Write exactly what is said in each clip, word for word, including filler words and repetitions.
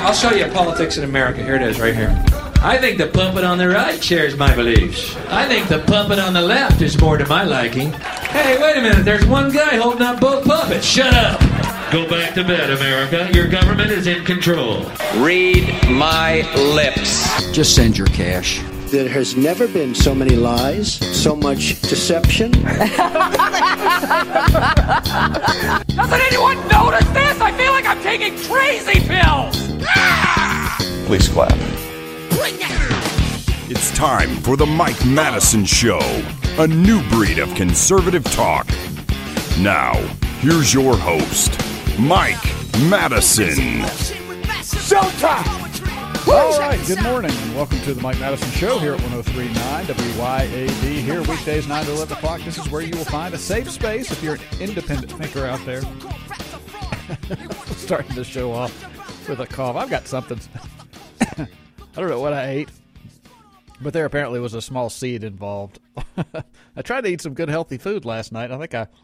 I'll show you politics in America. Here it is, right here. I think the puppet on the right shares my beliefs. I think the puppet on the left is more to my liking. Hey, wait a minute. There's one guy holding up both puppets. Shut up. Go back to bed, America. Your government is in control. Read my lips. Just send your cash. There has never been so many lies, so much deception. Doesn't anyone notice this? I feel like I'm taking crazy pills. Please clap. It's time for the Mike Madison Show, a new breed of conservative talk. Now, here's your host, Mike Madison. Showtime! All right, good morning, and welcome to the Mike Madison Show here at one oh three point nine W Y A D. Here weekdays nine to eleven o'clock. This is where you will find a safe space if you're an independent thinker out there. Starting the show off with a cough. I've got something. I don't know what I ate, but there apparently was a small seed involved. I tried to eat some good healthy food last night. I think I,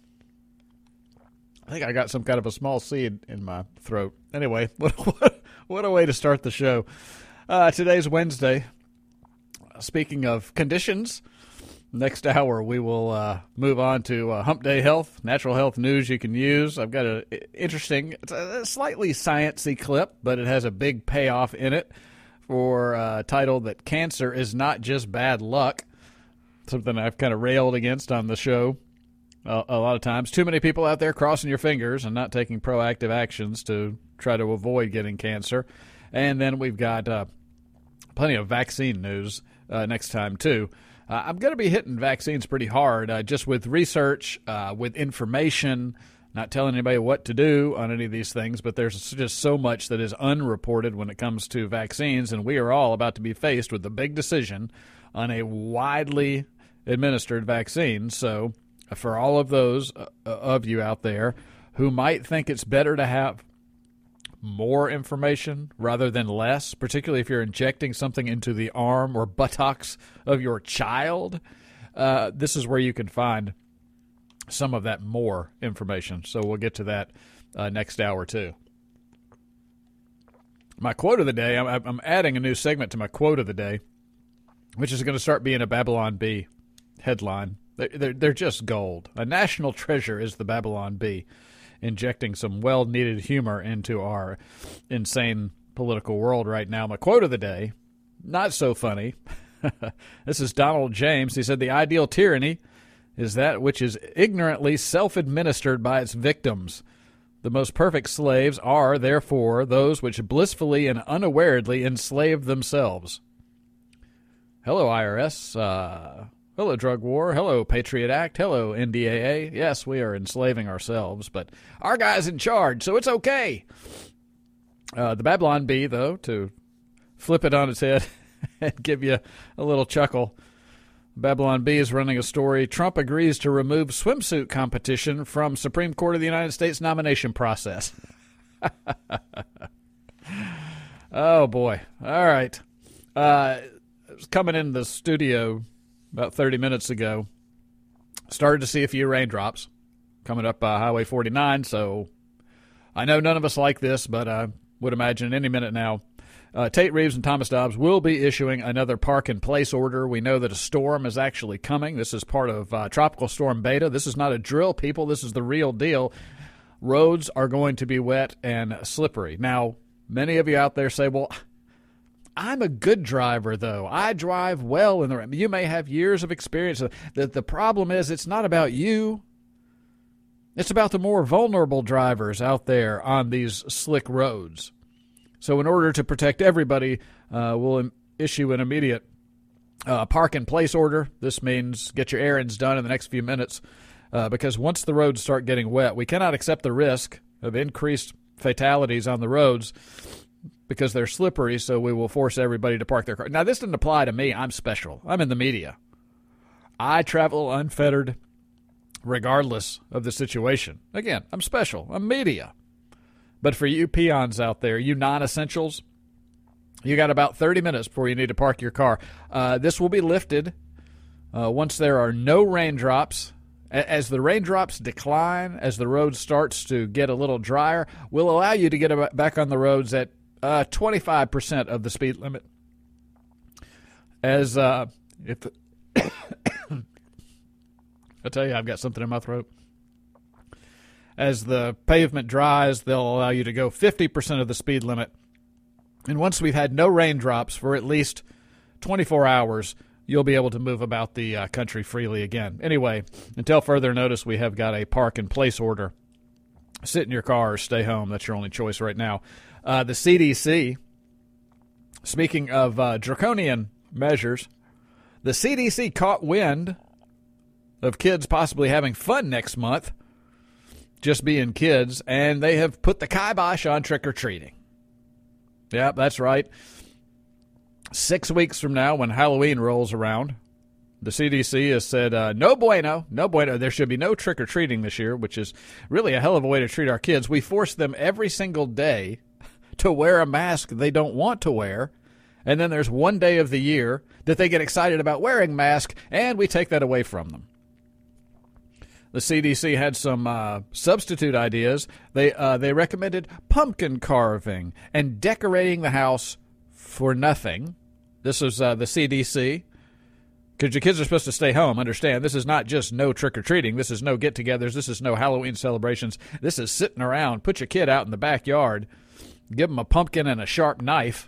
I think I got some kind of a small seed in my throat. Anyway, what what, what a way to start the show. Uh, today's Wednesday. Speaking of conditions, next hour we will uh, move on to uh, Hump Day Health, natural health news you can use. I've got an interesting, it's a slightly sciencey clip, but it has a big payoff in it. For a title that cancer is not just bad luck, something I've kind of railed against on the show uh, a lot of times. Too many people out there crossing your fingers and not taking proactive actions to try to avoid getting cancer. And then we've got uh, plenty of vaccine news uh, next time, too. Uh, I'm going to be hitting vaccines pretty hard, uh, just with research, uh, with information, not telling anybody what to do on any of these things, but there's just so much that is unreported when it comes to vaccines, and we are all about to be faced with the big decision on a widely administered vaccine. So for all of those uh, of you out there who might think it's better to have more information rather than less, particularly if you're injecting something into the arm or buttocks of your child, uh, this is where you can find some of that more information. So we'll get to that uh, next hour, too. My quote of the day, I'm, I'm adding a new segment to my quote of the day, which is going to start being a Babylon Bee headline. They're, they're, they're just gold. A national treasure is the Babylon Bee, injecting some well-needed humor into our insane political world right now. My quote of the day, not so funny. This is Donald James. He said, "The ideal tyranny is that which is ignorantly self-administered by its victims. The most perfect slaves are, therefore, those which blissfully and unawarely enslave themselves." Hello, I R S. Uh, hello, drug war. Hello, Patriot Act. Hello, N D A A. Yes, we are enslaving ourselves, but our guy's in charge, so it's okay. Uh, the Babylon Bee, though, to flip it on its head and give you a little chuckle, Babylon Bee is running a story. Trump agrees to remove swimsuit competition from Supreme Court of the United States nomination process. Oh, boy. All right. Uh, I was coming into the studio about thirty minutes ago. Started to see a few raindrops coming up uh, Highway forty-nine, so I know none of us like this, but I would imagine any minute now Uh, Tate Reeves and Thomas Dobbs will be issuing another park and place order. We know that a storm is actually coming. This is part of uh, Tropical Storm Beta. This is not a drill, people. This is the real deal. Roads are going to be wet and slippery. Now, many of you out there say, well, I'm a good driver, though. I drive well in the rain. You may have years of experience. The, the problem is it's not about you. It's about the more vulnerable drivers out there on these slick roads. So in order to protect everybody, uh, we'll im- issue an immediate uh, park and place order. This means get your errands done in the next few minutes uh, because once the roads start getting wet, we cannot accept the risk of increased fatalities on the roads because they're slippery, so we will force everybody to park their car. Now, this doesn't apply to me. I'm special. I'm in the media. I travel unfettered regardless of the situation. Again, I'm special. I'm media. But for you peons out there, you non-essentials, you got about thirty minutes before you need to park your car. Uh, this will be lifted uh, once there are no raindrops. As the raindrops decline, as the road starts to get a little drier, we'll allow you to get back on the roads at uh, twenty-five percent of the speed limit. As uh, if the I tell you, I've got something in my throat. As the pavement dries, they'll allow you to go fifty percent of the speed limit. And once we've had no raindrops for at least twenty-four hours, you'll be able to move about the uh, country freely again. Anyway, until further notice, we have got a park-in-place order. Sit in your car or stay home. That's your only choice right now. Uh, the C D C, speaking of uh, draconian measures, the C D C caught wind of kids possibly having fun next month, just being kids, and they have put the kibosh on trick-or-treating. Yeah, that's right. Six weeks from now, when Halloween rolls around, the C D C has said, uh, no bueno, no bueno. There should be no trick-or-treating this year, which is really a hell of a way to treat our kids. We force them every single day to wear a mask they don't want to wear, and then there's one day of the year that they get excited about wearing masks, and we take that away from them. The C D C had some uh, substitute ideas. They uh, they recommended pumpkin carving and decorating the house for nothing. This is uh, the C D C. Because your kids are supposed to stay home. Understand, this is not just no trick-or-treating. This is no get-togethers. This is no Halloween celebrations. This is sitting around. Put your kid out in the backyard. Give them a pumpkin and a sharp knife.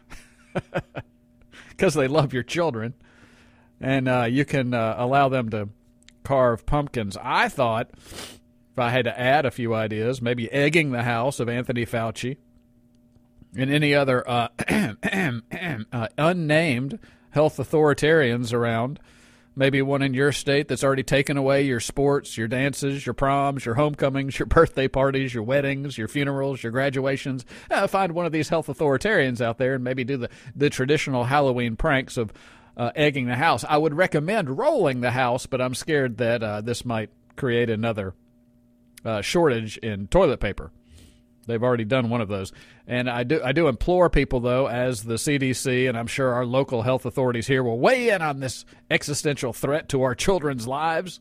Because they love your children. And uh, you can uh, allow them to carve pumpkins. I thought, if I had to add a few ideas, maybe egging the house of Anthony Fauci and any other uh, uh, unnamed health authoritarians around. Maybe one in your state that's already taken away your sports, your dances, your proms, your homecomings, your birthday parties, your weddings, your funerals, your graduations. Uh, find one of these health authoritarians out there and maybe do the, the traditional Halloween pranks of uh, egging the house. I would recommend rolling the house, but I'm scared that uh, this might create another uh, shortage in toilet paper. They've already done one of those. And I do I do implore people, though, as the C D C, and I'm sure our local health authorities here will weigh in on this existential threat to our children's lives.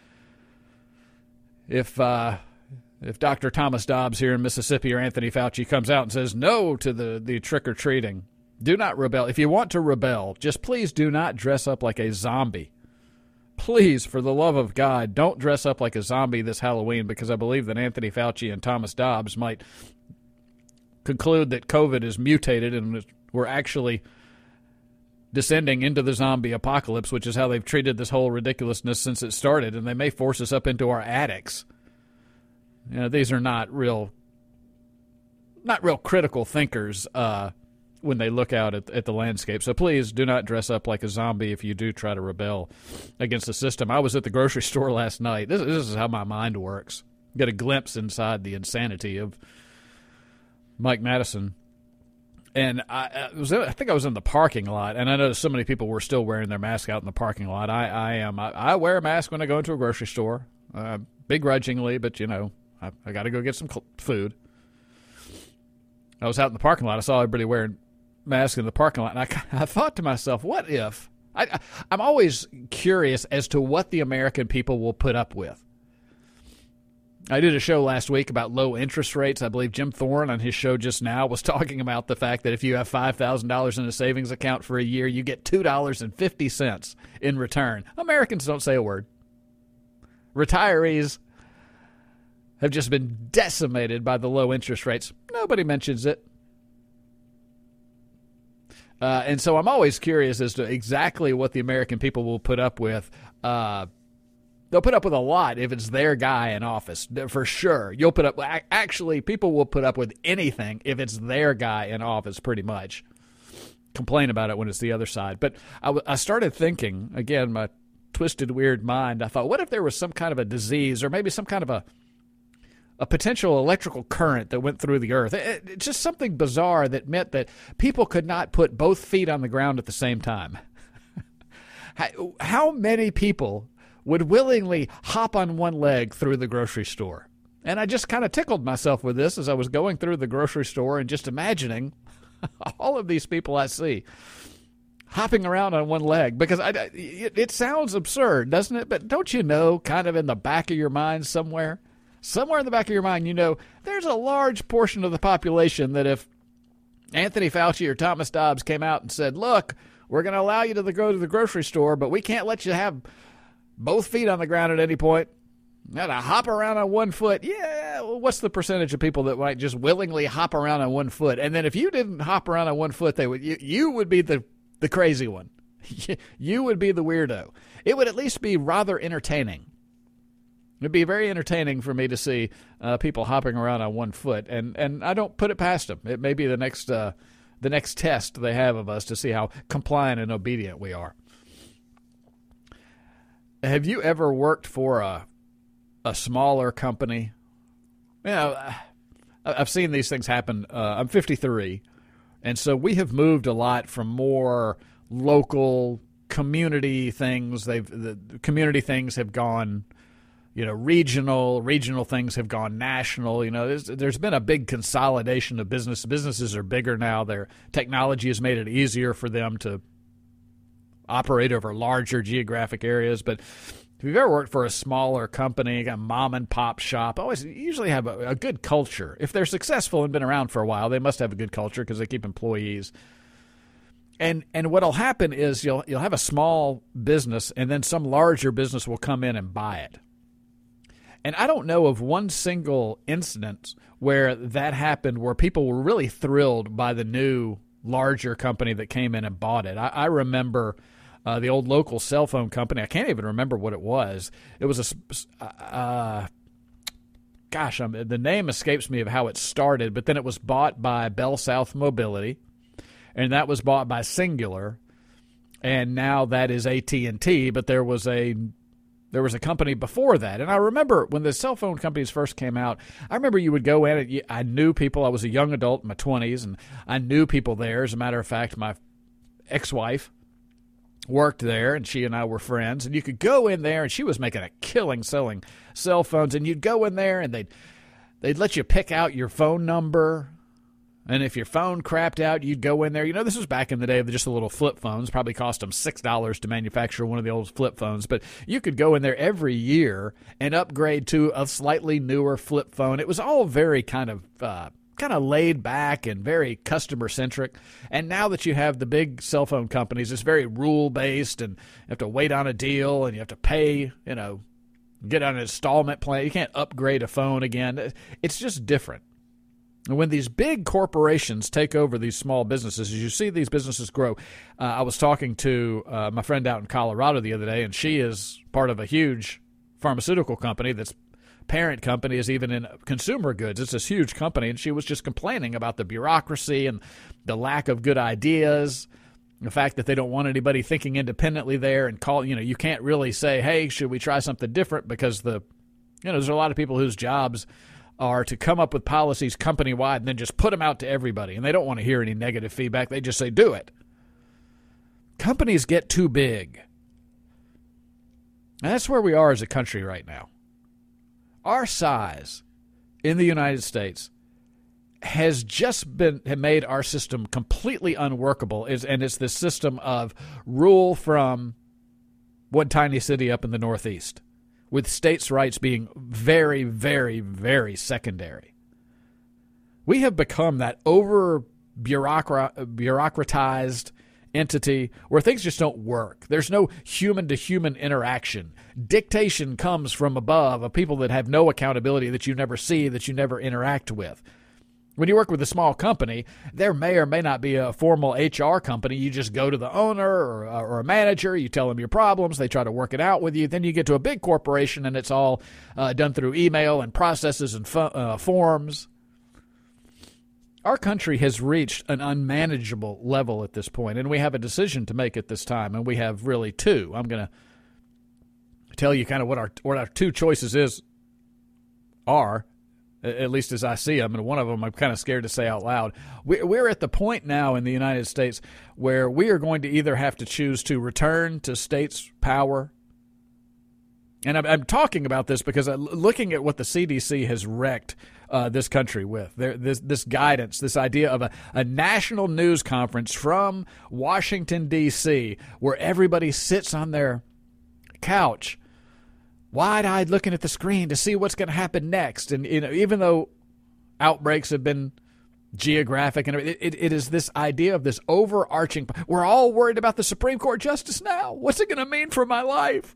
If uh, if Doctor Thomas Dobbs here in Mississippi or Anthony Fauci comes out and says no to the, the trick-or-treating, do not rebel. If you want to rebel, just please do not dress up like a zombie. Please, for the love of God, don't dress up like a zombie this Halloween, because I believe that Anthony Fauci and Thomas Dobbs might conclude that COVID is mutated and we're actually descending into the zombie apocalypse, which is how they've treated this whole ridiculousness since it started, and they may force us up into our attics. You know, these are not real, not real critical thinkers, uh, when they look out at, at the landscape. So please do not dress up like a zombie if you do try to rebel against the system. I was at the grocery store last night. This, this is how my mind works. Get a glimpse inside the insanity of Mike Madison. And I, I was I think I was in the parking lot, and I noticed so many people were still wearing their mask out in the parking lot. I, I am. I, I wear a mask when I go into a grocery store, uh, begrudgingly, but, you know, I, I got to go get some food. I was out in the parking lot. I saw everybody wearing mask in the parking lot, and I, I thought to myself, what if? I, I, I'm always curious as to what the American people will put up with. I did a show last week about low interest rates. I believe Jim Thorne on his show just now was talking about the fact that if you have five thousand dollars in a savings account for a year, you get two dollars and fifty cents in return. Americans don't say a word. Retirees have just been decimated by the low interest rates. Nobody mentions it. Uh, and so I'm always curious as to exactly what the American people will put up with. Uh, they'll put up with a lot if it's their guy in office, for sure. You'll put up. Actually, people will put up with anything if it's their guy in office, pretty much. Complain about it when it's the other side. But I, w- I started thinking, again, my twisted, weird mind, I thought, what if there was some kind of a disease or maybe some kind of a a potential electrical current that went through the earth. It, it's just something bizarre that meant that people could not put both feet on the ground at the same time. how, how many people would willingly hop on one leg through the grocery store? And I just kind of tickled myself with this as I was going through the grocery store and just imagining all of these people I see hopping around on one leg, because I, it, it sounds absurd, doesn't it? But don't you know, kind of in the back of your mind somewhere, Somewhere in the back of your mind, you know, there's a large portion of the population that if Anthony Fauci or Thomas Dobbs came out and said, look, we're going to allow you to the, go to the grocery store, but we can't let you have both feet on the ground at any point. You got to hop around on one foot. Yeah, well, what's the percentage of people that might just willingly hop around on one foot? And then if you didn't hop around on one foot, they would you, you would be the, the crazy one. You would be the weirdo. It would at least be rather entertaining. It would be very entertaining for me to see uh, people hopping around on one foot, and, and I don't put it past them. It may be the next uh, the next test they have of us to see how compliant and obedient we are. Have you ever worked for a a smaller company? You know, I've seen these things happen. Uh, I'm fifty-three, and so we have moved a lot from more local community things. They've the community things have gone, you know, regional. Regional things have gone national. You know, there's there's been a big consolidation of business. Businesses are bigger now. Their technology has made it easier for them to operate over larger geographic areas. But if you've ever worked for a smaller company, a mom and pop shop, always usually have a, a good culture. If they're successful and been around for a while, they must have a good culture because they keep employees. And and what'll happen is you'll you'll have a small business, and then some larger business will come in and buy it. And I don't know of one single incident where that happened where people were really thrilled by the new larger company that came in and bought it. I, I remember uh, the old local cell phone company. I can't even remember what it was. It was a, uh, gosh, I'm, the name escapes me of how it started, but then it was bought by Bell South Mobility, and that was bought by Singular, and now that is A T and T, but there was a There was a company before that. And I remember when the cell phone companies first came out, I remember you would go in and I knew people. I was a young adult in my twenties, and I knew people there. As a matter of fact, my ex-wife worked there, and she and I were friends. And you could go in there, and she was making a killing selling cell phones. And you'd go in there, and they'd, they'd let you pick out your phone number. And if your phone crapped out, you'd go in there. You know, this was back in the day of just the little flip phones. Probably cost them six dollars to manufacture one of the old flip phones. But you could go in there every year and upgrade to a slightly newer flip phone. It was all very kind of uh, kind of laid back and very customer-centric. And now that you have the big cell phone companies, it's very rule-based, and you have to wait on a deal, and you have to pay, you know, get on an installment plan. You can't upgrade a phone again. It's just different. And when these big corporations take over these small businesses, as you see these businesses grow, uh, I was talking to uh, my friend out in Colorado the other day, and she is part of a huge pharmaceutical company that's parent company is even in consumer goods. It's this huge company, and she was just complaining about the bureaucracy and the lack of good ideas, the fact that they don't want anybody thinking independently there and call, you know, you can't really say, hey, should we try something different, because the, you know, there's a lot of people whose jobs are to come up with policies company-wide and then just put them out to everybody, and they don't want to hear any negative feedback. They just say, do it. Companies get too big. And that's where we are as a country right now. Our size in the United States has just been have made our system completely unworkable, and it's this system of rule from one tiny city up in the Northeast, with states' rights being very, very, very secondary. We have become that over-bureaucratized entity where things just don't work. There's no human-to-human interaction. Dictation comes from above, of people that have no accountability, that you never see, that you never interact with. When you work with a small company, there may or may not be a formal H R company. You just go to the owner or, or a manager, you tell them your problems, they try to work it out with you. Then you get to a big corporation, and it's all uh, done through email and processes and fo- uh, forms. Our country has reached an unmanageable level at this point, and we have a decision to make at this time, and we have really two. I'm going to tell you kind of what our what our two choices is are, at least as I see them, and one of them I'm kind of scared to say out loud. We're at the point now in the United States where we are going to either have to choose to return to states' power. And I'm, I'm talking about this because I'm looking at what the C D C has wrecked uh, this country with. There, this, this guidance, this idea of a, a national news conference from Washington, D C, where everybody sits on their couch, wide-eyed looking at the screen to see what's going to happen next. And you know, even though outbreaks have been geographic, and it, it, it is this idea of this overarching. We're all worried about the Supreme Court justice now. What's it going to mean for my life?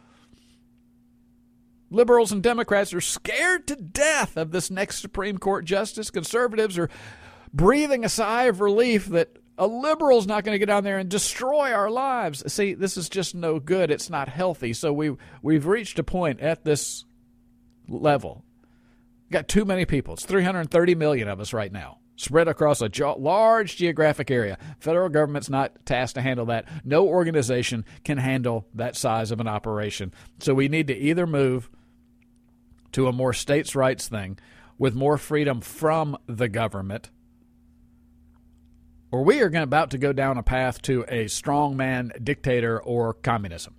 Liberals and Democrats are scared to death of this next Supreme Court justice. Conservatives are breathing a sigh of relief that a liberal's not going to get down there and destroy our lives. See, this is just no good. It's not healthy. So we we've reached a point at this level. Got too many people. It's three hundred thirty million of us right now, spread across a jo- large geographic area. Federal government's not tasked to handle that. No organization can handle that size of an operation. So we need to either move to a more states' rights thing with more freedom from the government, or we are going about to go down a path to a strongman dictator or communism.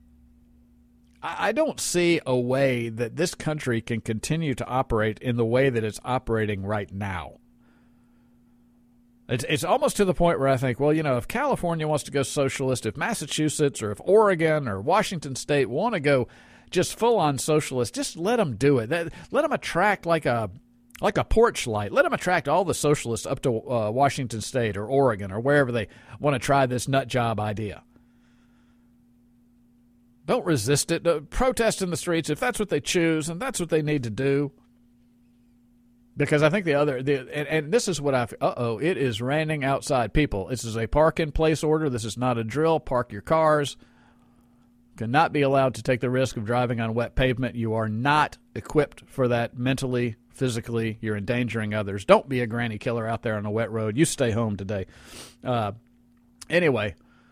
I don't see a way that this country can continue to operate in the way that it's operating right now. It's it's almost to the point where I think, well, you know, if California wants to go socialist, if Massachusetts or if Oregon or Washington State want to go just full-on socialist, just let them do it. Let them attract like a like a porch light. Let them attract all the socialists up to uh, Washington State or Oregon or wherever they want to try this nut job idea. Don't resist it. Uh, protest in the streets if that's what they choose, and that's what they need to do. Because I think the other, the, and, and this is what I, uh-oh, it is raining outside. People, this is a park-in-place order. This is not a drill. Park your cars. Cannot be allowed to take the risk of driving on wet pavement. You are not equipped for that mentally, physically. You're endangering others. Don't be a granny killer out there on a wet road. You stay home today. Uh, anyway,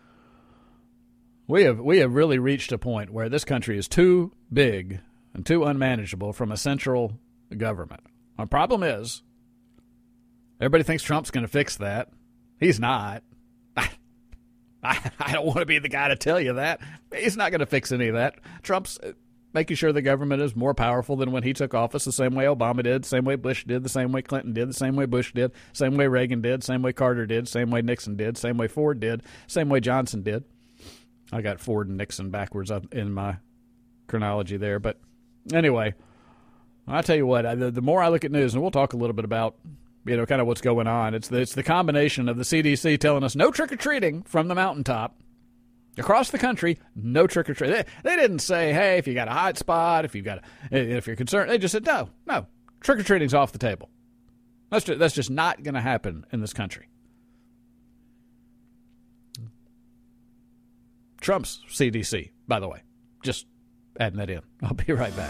we have we have really reached a point where this country is too big and too unmanageable from a central government. Our problem is, everybody thinks Trump's going to fix that. He's not. I, I, I don't want to be the guy to tell you that. He's not going to fix any of that. Trump's making sure the government is more powerful than when he took office, the same way Obama did, the same way Bush did, the same way Clinton did, the same way Bush did, same way Reagan did, same way Carter did, same way Nixon did, same way Ford did, same way Johnson did. I got Ford and Nixon backwards in my chronology there. But anyway, I'll tell you what, I, the, the more I look at news, and we'll talk a little bit about, you know, kind of what's going on. It's the, it's the combination of the C D C telling us no trick-or-treating from the mountaintop. Across the country, no trick-or-treating. They, they didn't say, hey, if you got a hot spot, if you got a, if you're concerned. They just said, no, no, trick-or-treating's off the table. That's just, that's just not going to happen in this country. Trump's C D C, by the way. Just adding that in. I'll be right back.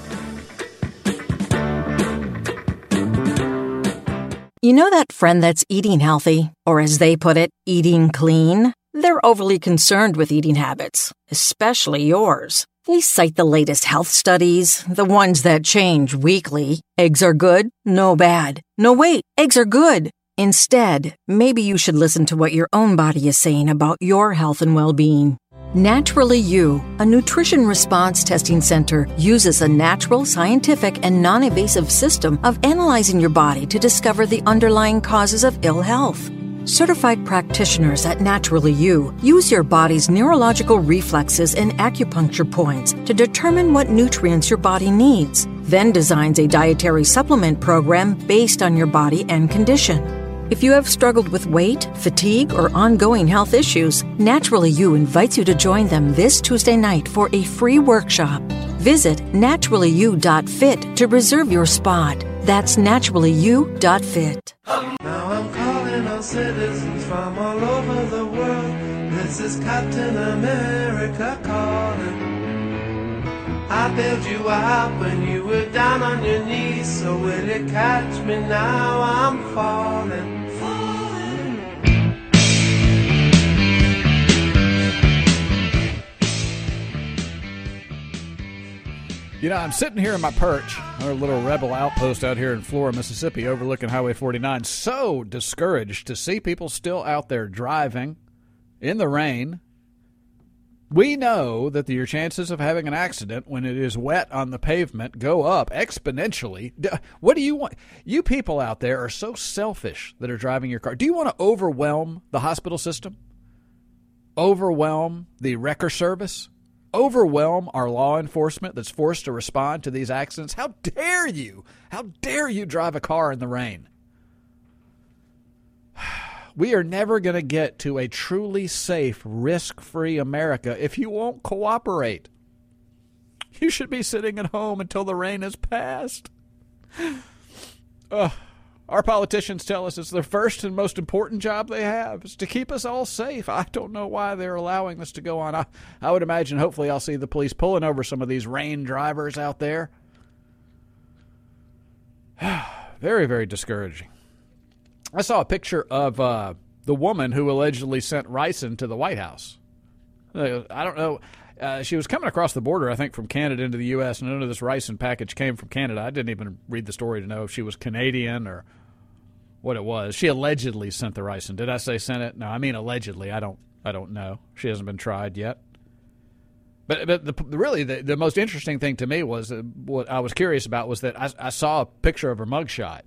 You know that friend that's eating healthy, or as they put it, eating clean? They're overly concerned with eating habits, especially yours. They cite the latest health studies, the ones that change weekly. Eggs are good? No bad. No, wait, eggs are good. Instead, maybe you should listen to what your own body is saying about your health and well-being. Naturally You, a nutrition response testing center, uses a natural, scientific, and non-invasive system of analyzing your body to discover the underlying causes of ill health. Certified practitioners at Naturally You use your body's neurological reflexes and acupuncture points to determine what nutrients your body needs, then designs a dietary supplement program based on your body and condition. If you have struggled with weight, fatigue, or ongoing health issues, Naturally You invites you to join them this Tuesday night for a free workshop. Visit naturally you dot fit to reserve your spot. That's naturally you dot fit. Now I'm calling on citizens from all over the world. This is Captain America calling. I bailed you out when you were down on your knees. So will you catch me now? I'm falling. You know, I'm sitting here in my perch, our little rebel outpost out here in Flora, Mississippi, overlooking Highway forty-nine. So discouraged to see people still out there driving in the rain. We know that your chances of having an accident when it is wet on the pavement go up exponentially. What do you want? You people out there are so selfish that are driving your car. Do you want to overwhelm the hospital system? Overwhelm the wrecker service? Overwhelm our law enforcement that's forced to respond to these accidents? How dare you? How dare you drive a car in the rain? We are never going to get to a truly safe, risk-free America if you won't cooperate. You should be sitting at home until the rain has passed. Uh, our politicians tell us it's their first and most important job they have is to keep us all safe. I don't know why they're allowing this to go on. I, I would imagine hopefully I'll see the police pulling over some of these rain drivers out there. Very, very discouraging. I saw a picture of uh, the woman who allegedly sent ricin to the White House. Uh, I don't know. Uh, she was coming across the border, I think, from Canada into the U S, and none of this ricin package came from Canada. I didn't even read the story to know if she was Canadian or what it was. She allegedly sent the ricin. Did I say sent it? No, I mean allegedly. I don't I don't know. She hasn't been tried yet. But but the, really, the, the most interesting thing to me was, uh, what I was curious about was that I, I saw a picture of her mugshot.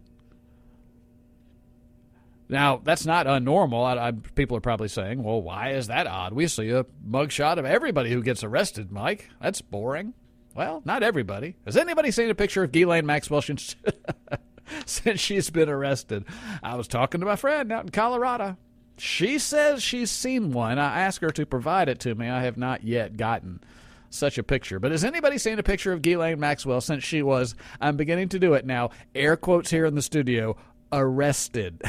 Now, that's not unnormal. I, I, people are probably saying, well, why is that odd? We see a mugshot of everybody who gets arrested, Mike. That's boring. Well, not everybody. Has anybody seen a picture of Ghislaine Maxwell since, since she's been arrested? I was talking to my friend out in Colorado. She says she's seen one. I asked her to provide it to me. I have not yet gotten such a picture. But has anybody seen a picture of Ghislaine Maxwell since she was, I'm beginning to do it now, air quotes here in the studio, arrested?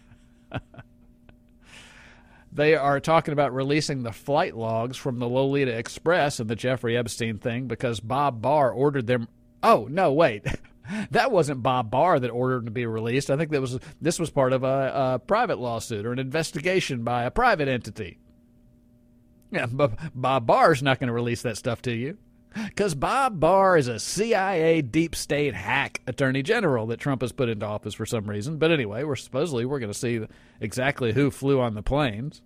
They are talking about releasing the flight logs from the Lolita Express and the Jeffrey Epstein thing because Bob Barr ordered them. Oh, no, wait. That wasn't Bob Barr that ordered them to be released. I think that was this was part of a, a private lawsuit or an investigation by a private entity. Yeah, but Bob Barr's not going to release that stuff to you because Bob Barr is a C I A deep state hack attorney general that Trump has put into office for some reason. But anyway, we're supposedly we're going to see exactly who flew on the planes.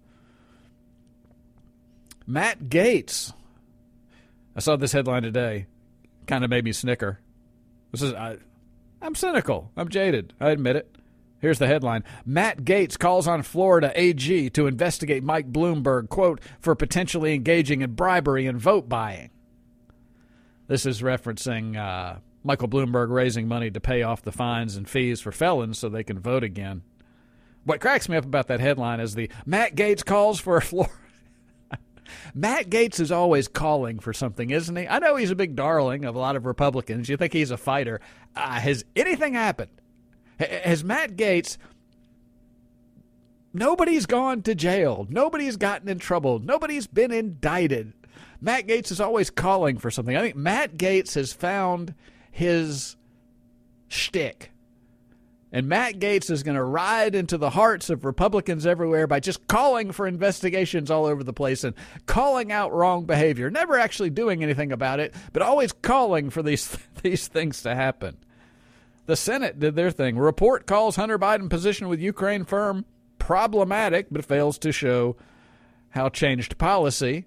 Matt Gaetz. I saw this headline today. Kind of made me snicker. This is I, I'm cynical. I'm jaded. I admit it. Here's the headline. Matt Gaetz calls on Florida A G to investigate Mike Bloomberg, quote, for potentially engaging in bribery and vote buying. This is referencing uh, Michael Bloomberg raising money to pay off the fines and fees for felons so they can vote again. What cracks me up about that headline is the Matt Gaetz calls for Florida. Matt Gaetz is always calling for something, isn't he? I know he's a big darling of a lot of Republicans. You think he's a fighter. Uh, has anything happened? H- has Matt Gaetz... Nobody's gone to jail. Nobody's gotten in trouble. Nobody's been indicted. Matt Gaetz is always calling for something. I think Matt Gaetz has found his shtick. And Matt Gaetz is going to ride into the hearts of Republicans everywhere by just calling for investigations all over the place and calling out wrong behavior, never actually doing anything about it, but always calling for these these things to happen. The Senate did their thing. Report calls Hunter Biden position with Ukraine firm problematic, but fails to show how changed policy.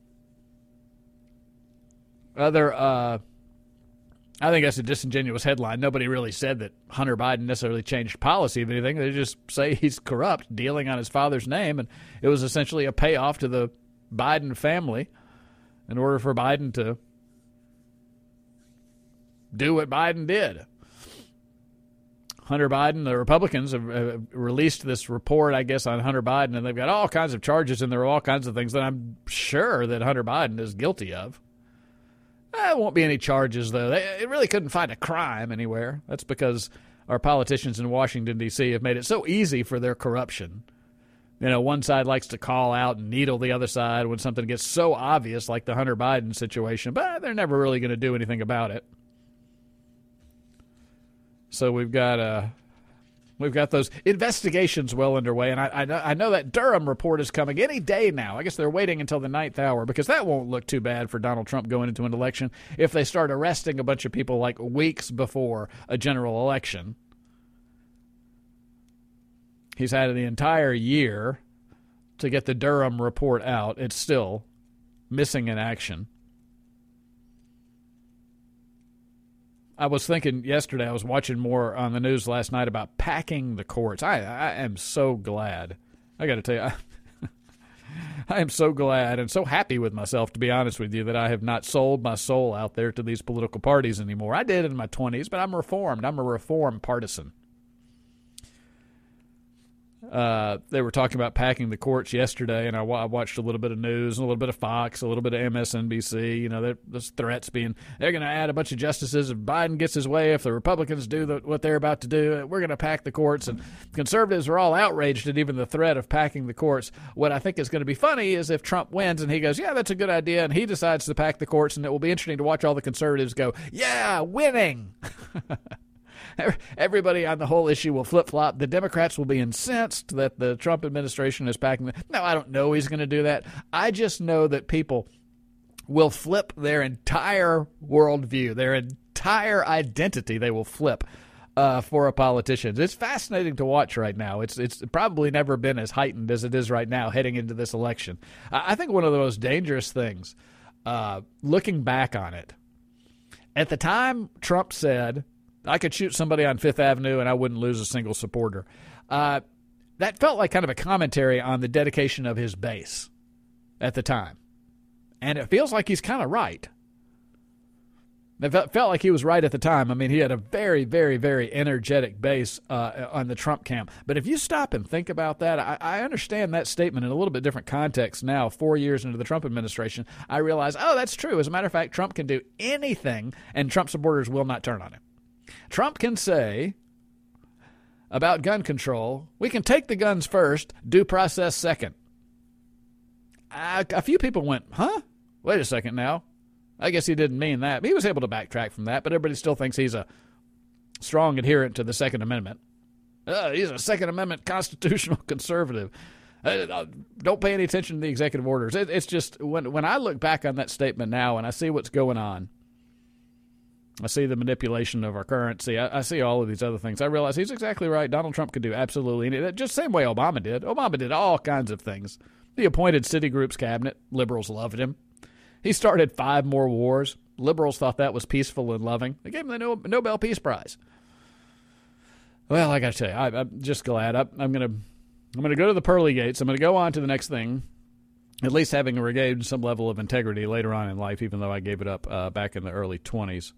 Other, uh, I think that's a disingenuous headline. Nobody really said that Hunter Biden necessarily changed policy of anything. They just say he's corrupt, dealing on his father's name, and it was essentially a payoff to the Biden family in order for Biden to do what Biden did. Hunter Biden, the Republicans have uh, released this report, I guess, on Hunter Biden, and they've got all kinds of charges, and there are all kinds of things that I'm sure that Hunter Biden is guilty of. There won't be any charges, though. They, they really couldn't find a crime anywhere. That's because our politicians in Washington, D C have made it so easy for their corruption. You know, one side likes to call out and needle the other side when something gets so obvious like the Hunter Biden situation, but they're never really going to do anything about it. So we've got uh, we've got those investigations well underway, and I, I, know, I know that Durham report is coming any day now. I guess they're waiting until the ninth hour because that won't look too bad for Donald Trump going into an election if they start arresting a bunch of people like weeks before a general election. He's had the entire year to get the Durham report out. It's still missing in action. I was thinking yesterday, I was watching more on the news last night about packing the courts. I, I am so glad. I got to tell you, I, I am so glad and so happy with myself, to be honest with you, that I have not sold my soul out there to these political parties anymore. I did in my twenties, but I'm reformed. I'm a reformed partisan. Uh, they were talking about packing the courts yesterday, and I, w- I watched a little bit of news, a little bit of Fox, a little bit of M S N B C. You know, there's threats being, they're going to add a bunch of justices if Biden gets his way, if the Republicans do the, what they're about to do, we're going to pack the courts. And conservatives are all outraged at even the threat of packing the courts. What I think is going to be funny is if Trump wins and he goes, yeah, that's a good idea, and he decides to pack the courts, and it will be interesting to watch all the conservatives go, yeah, winning. Everybody on the whole issue will flip-flop. The Democrats will be incensed that the Trump administration is packing the... No, I don't know he's going to do that. I just know that people will flip their entire worldview, their entire identity. They will flip uh, for a politician. It's fascinating to watch right now. It's it's probably never been as heightened as it is right now heading into this election. I think one of the most dangerous things, uh, looking back on it, at the time Trump said, I could shoot somebody on Fifth Avenue and I wouldn't lose a single supporter. Uh, that felt like kind of a commentary on the dedication of his base at the time. And it feels like he's kind of right. It felt like he was right at the time. I mean, he had a very, very, very energetic base uh, on the Trump camp. But if you stop and think about that, I, I understand that statement in a little bit different context now, four years into the Trump administration. I realize, oh, that's true. As a matter of fact, Trump can do anything, and Trump supporters will not turn on him. Trump can say about gun control, we can take the guns first, due process second. Uh, a few people went, huh? Wait a second now. I guess he didn't mean that. He was able to backtrack from that, but everybody still thinks he's a strong adherent to the Second Amendment. Uh, he's a Second Amendment constitutional conservative. Uh, don't pay any attention to the executive orders. It, it's just, when, when I look back on that statement now and I see what's going on, I see the manipulation of our currency. I, I see all of these other things. I realize he's exactly right. Donald Trump could do absolutely anything. Just the same way Obama did. Obama did all kinds of things. He appointed Citigroup's cabinet. Liberals loved him. He started five more wars. Liberals thought that was peaceful and loving. They gave him the Nobel Peace Prize. Well, I got to tell you, I, I'm just glad. I, I'm going to I'm going to go to the pearly gates. I'm going to go on to the next thing, at least having regained some level of integrity later on in life, even though I gave it up uh, back in the early twenties.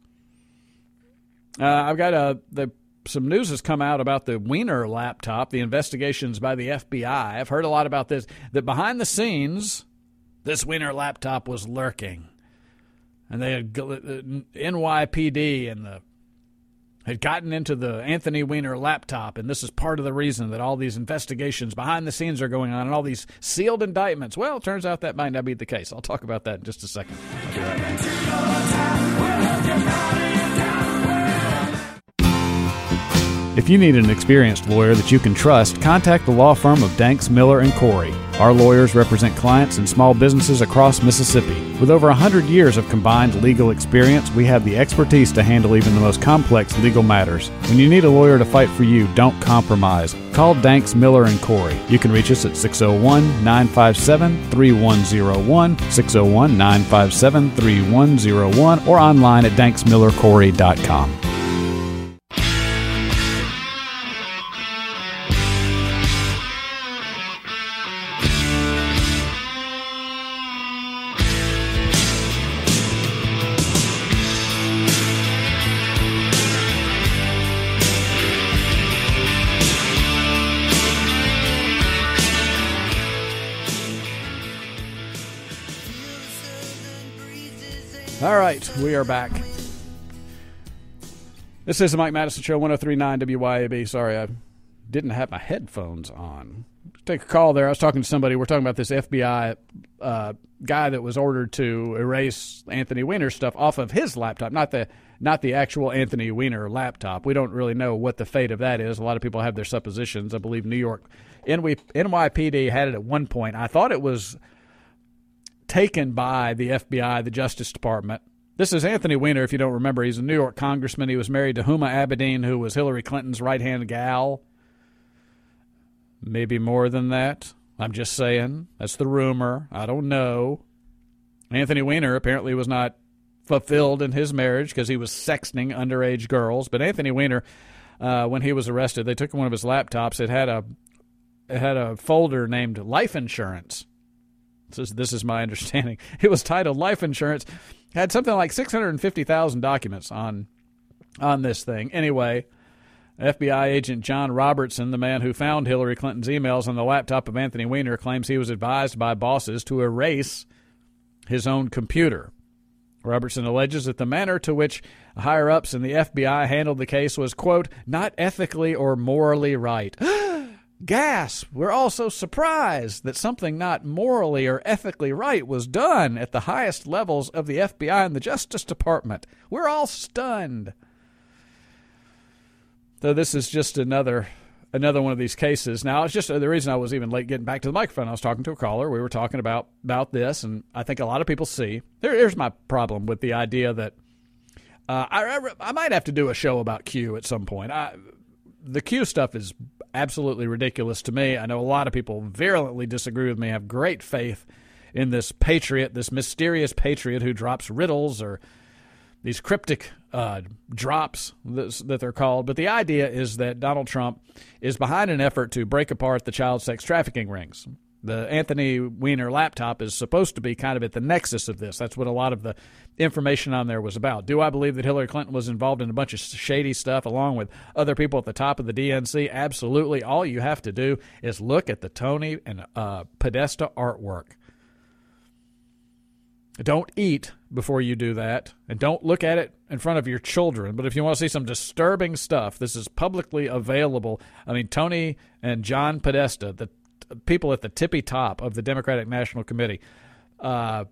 Uh, I've got a, the, some news has come out about the Wiener laptop, the investigations by the F B I. I've heard a lot about this, that behind the scenes, this Wiener laptop was lurking. And they had N Y P D and the had gotten into the Anthony Weiner laptop, and this is part of the reason that all these investigations behind the scenes are going on and all these sealed indictments. Well, it turns out that might not be the case. I'll talk about that in just a second. I'll be right back. If you need an experienced lawyer that you can trust, contact the law firm of Danks, Miller and Corey. Our lawyers represent clients and small businesses across Mississippi. With over one hundred years of combined legal experience, we have the expertise to handle even the most complex legal matters. When you need a lawyer to fight for you, don't compromise. Call Danks, Miller and Corey. You can reach us at six oh one, nine five seven, three one oh one, six oh one, nine five seven, three one oh one, or online at danks miller corey dot com. All right, we are back. This is the Mike Madison Show, one oh three point nine W Y A B. Sorry, I didn't have my headphones on. Take a call there. I was talking to somebody. We're talking about this F B I uh, guy that was ordered to erase Anthony Weiner stuff off of his laptop, not the not the actual Anthony Weiner laptop. We don't really know what the fate of that is. A lot of people have their suppositions. I believe New York N Y P D had it at one point. I thought it was taken by the F B I, the Justice Department. This is Anthony Weiner, if you don't remember. He's a New York congressman. He was married to Huma Abedin, who was Hillary Clinton's right-hand gal. Maybe more than that. I'm just saying. That's the rumor. I don't know. Anthony Weiner apparently was not fulfilled in his marriage because he was sexting underage girls. But Anthony Weiner, uh, when he was arrested, they took one of his laptops. It had a it had a folder named Life Insurance. This is, this is my understanding. It was titled Life Insurance. Had something like six hundred fifty thousand documents on on this thing. Anyway, F B I agent John Robertson, the man who found Hillary Clinton's emails on the laptop of Anthony Weiner, claims he was advised by bosses to erase his own computer. Robertson alleges that the manner to which higher-ups in the F B I handled the case was, quote, not ethically or morally right. Gasp! We're all so surprised that something not morally or ethically right was done at the highest levels of the F B I and the Justice Department. We're all stunned. So this is just another another one of these cases. Now, it's just the reason I was even late getting back to the microphone. I was talking to a caller. We were talking about, about this, and I think a lot of people see. Here, here's my problem with the idea that uh, I, I, I might have to do a show about Q at some point. I, the Q stuff is absolutely ridiculous to me. I know a lot of people virulently disagree with me, have great faith in this patriot, this mysterious patriot who drops riddles or these cryptic uh, drops that they're called. But the idea is that Donald Trump is behind an effort to break apart the child sex trafficking rings. The Anthony Weiner laptop is supposed to be kind of at the nexus of this. That's what a lot of the information on there was about. Do I believe that Hillary Clinton was involved in a bunch of shady stuff along with other people at the top of the D N C? Absolutely. All you have to do is look at the Tony and uh, Podesta artwork. Don't eat before you do that, and don't look at it in front of your children. But if you want to see some disturbing stuff, this is publicly available. I mean, Tony and John Podesta, the t- people at the tippy top of the Democratic National Committee, uh,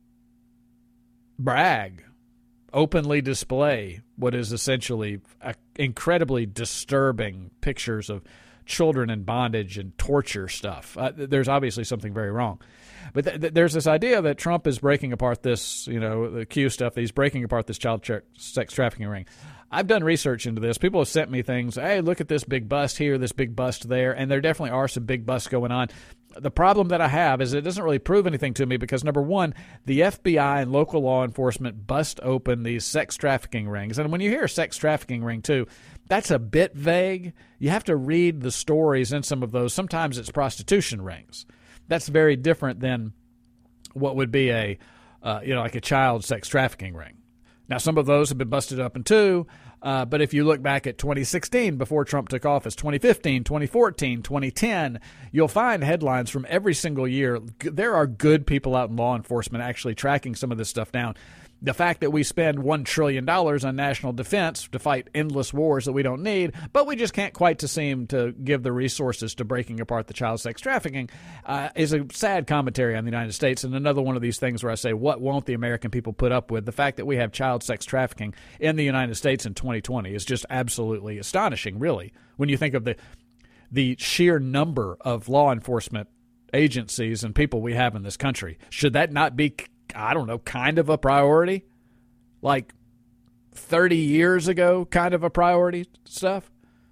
brag, openly display what is essentially a, incredibly disturbing pictures of children in bondage and torture stuff. Uh, there's obviously something very wrong. But th- th- there's this idea that Trump is breaking apart this, you know, the Q stuff, that he's breaking apart this child tra- sex trafficking ring. I've done research into this. People have sent me things. Hey, look at this big bust here, this big bust there. And there definitely are some big busts going on. The problem that I have is it doesn't really prove anything to me because, number one, the F B I and local law enforcement bust open these sex trafficking rings. And when you hear sex trafficking ring, too, that's a bit vague. You have to read the stories in some of those. Sometimes it's prostitution rings. That's very different than what would be a, uh, you know, like a child sex trafficking ring. Now, some of those have been busted up in two, uh, but if you look back at twenty sixteen, before Trump took office, twenty fifteen, twenty fourteen, twenty ten, you'll find headlines from every single year. There are good people out in law enforcement actually tracking some of this stuff down. The fact that we spend one trillion dollars on national defense to fight endless wars that we don't need, but we just can't quite to seem to give the resources to breaking apart the child sex trafficking uh, is a sad commentary on the United States. And another one of these things where I say, what won't the American people put up with? The fact that we have child sex trafficking in the United States in twenty twenty is just absolutely astonishing, really, when you think of the the sheer number of law enforcement agencies and people we have in this country. Should that not be, I don't know, kind of a priority? Like thirty years ago, kind of a priority stuff?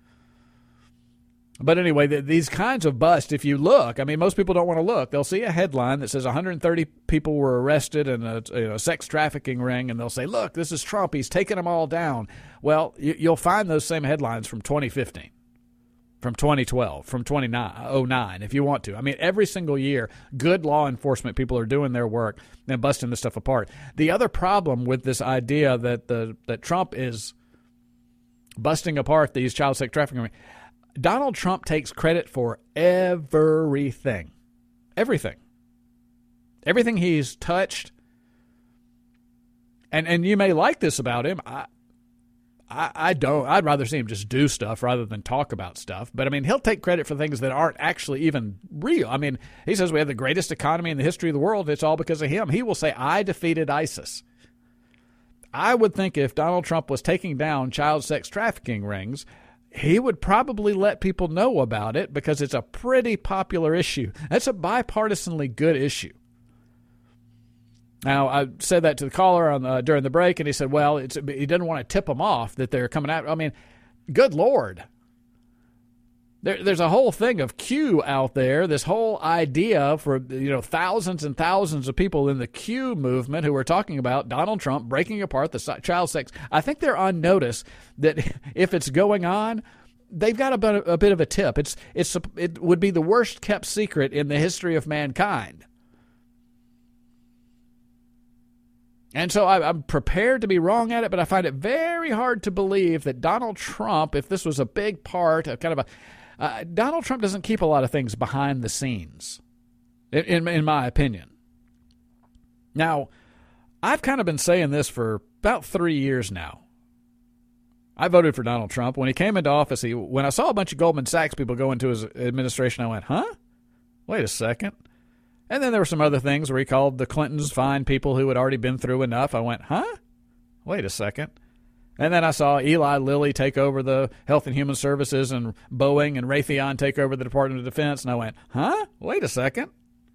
But anyway, the, these kinds of busts, if you look, I mean, most people don't want to look. They'll see a headline that says one hundred thirty people were arrested in a, you know, sex trafficking ring, and they'll say, look, this is Trump. He's taking them all down. Well, you, you'll find those same headlines from twenty fifteen. From twenty twelve, from two thousand nine, if you want to. I mean, every single year, good law enforcement people are doing their work and busting this stuff apart. The other problem with this idea that the that Trump is busting apart these child sex trafficking, Donald Trump takes credit for everything. Everything. Everything he's touched. And and you may like this about him. I I, I don't. I'd rather see him just do stuff rather than talk about stuff. But, I mean, he'll take credit for things that aren't actually even real. I mean, he says we have the greatest economy in the history of the world. It's all because of him. He will say, I defeated ISIS. I would think if Donald Trump was taking down child sex trafficking rings, he would probably let people know about it because it's a pretty popular issue. That's a bipartisanly good issue. Now, I said that to the caller on the, during the break, and he said, well, it's, he didn't want to tip them off that they're coming out. I mean, good Lord. There, there's a whole thing of Q out there, this whole idea for, you know, thousands and thousands of people in the Q movement who are talking about Donald Trump breaking apart the child sex. I think they're on notice that if it's going on, they've got a bit, a bit of a tip. It's it's It would be the worst kept secret in the history of mankind. And so I, I'm prepared to be wrong at it, but I find it very hard to believe that Donald Trump, if this was a big part of kind of a uh, Donald Trump doesn't keep a lot of things behind the scenes, in, in, in my opinion. Now, I've kind of been saying this for about three years now. I voted for Donald Trump. When he came into office, he, when I saw a bunch of Goldman Sachs people go into his administration, I went, huh? Wait a second. And then there were some other things where he called the Clintons fine people who had already been through enough. I went, huh? Wait a second. And then I saw Eli Lilly take over the Health and Human Services and Boeing and Raytheon take over the Department of Defense. And I went, huh? Wait a second.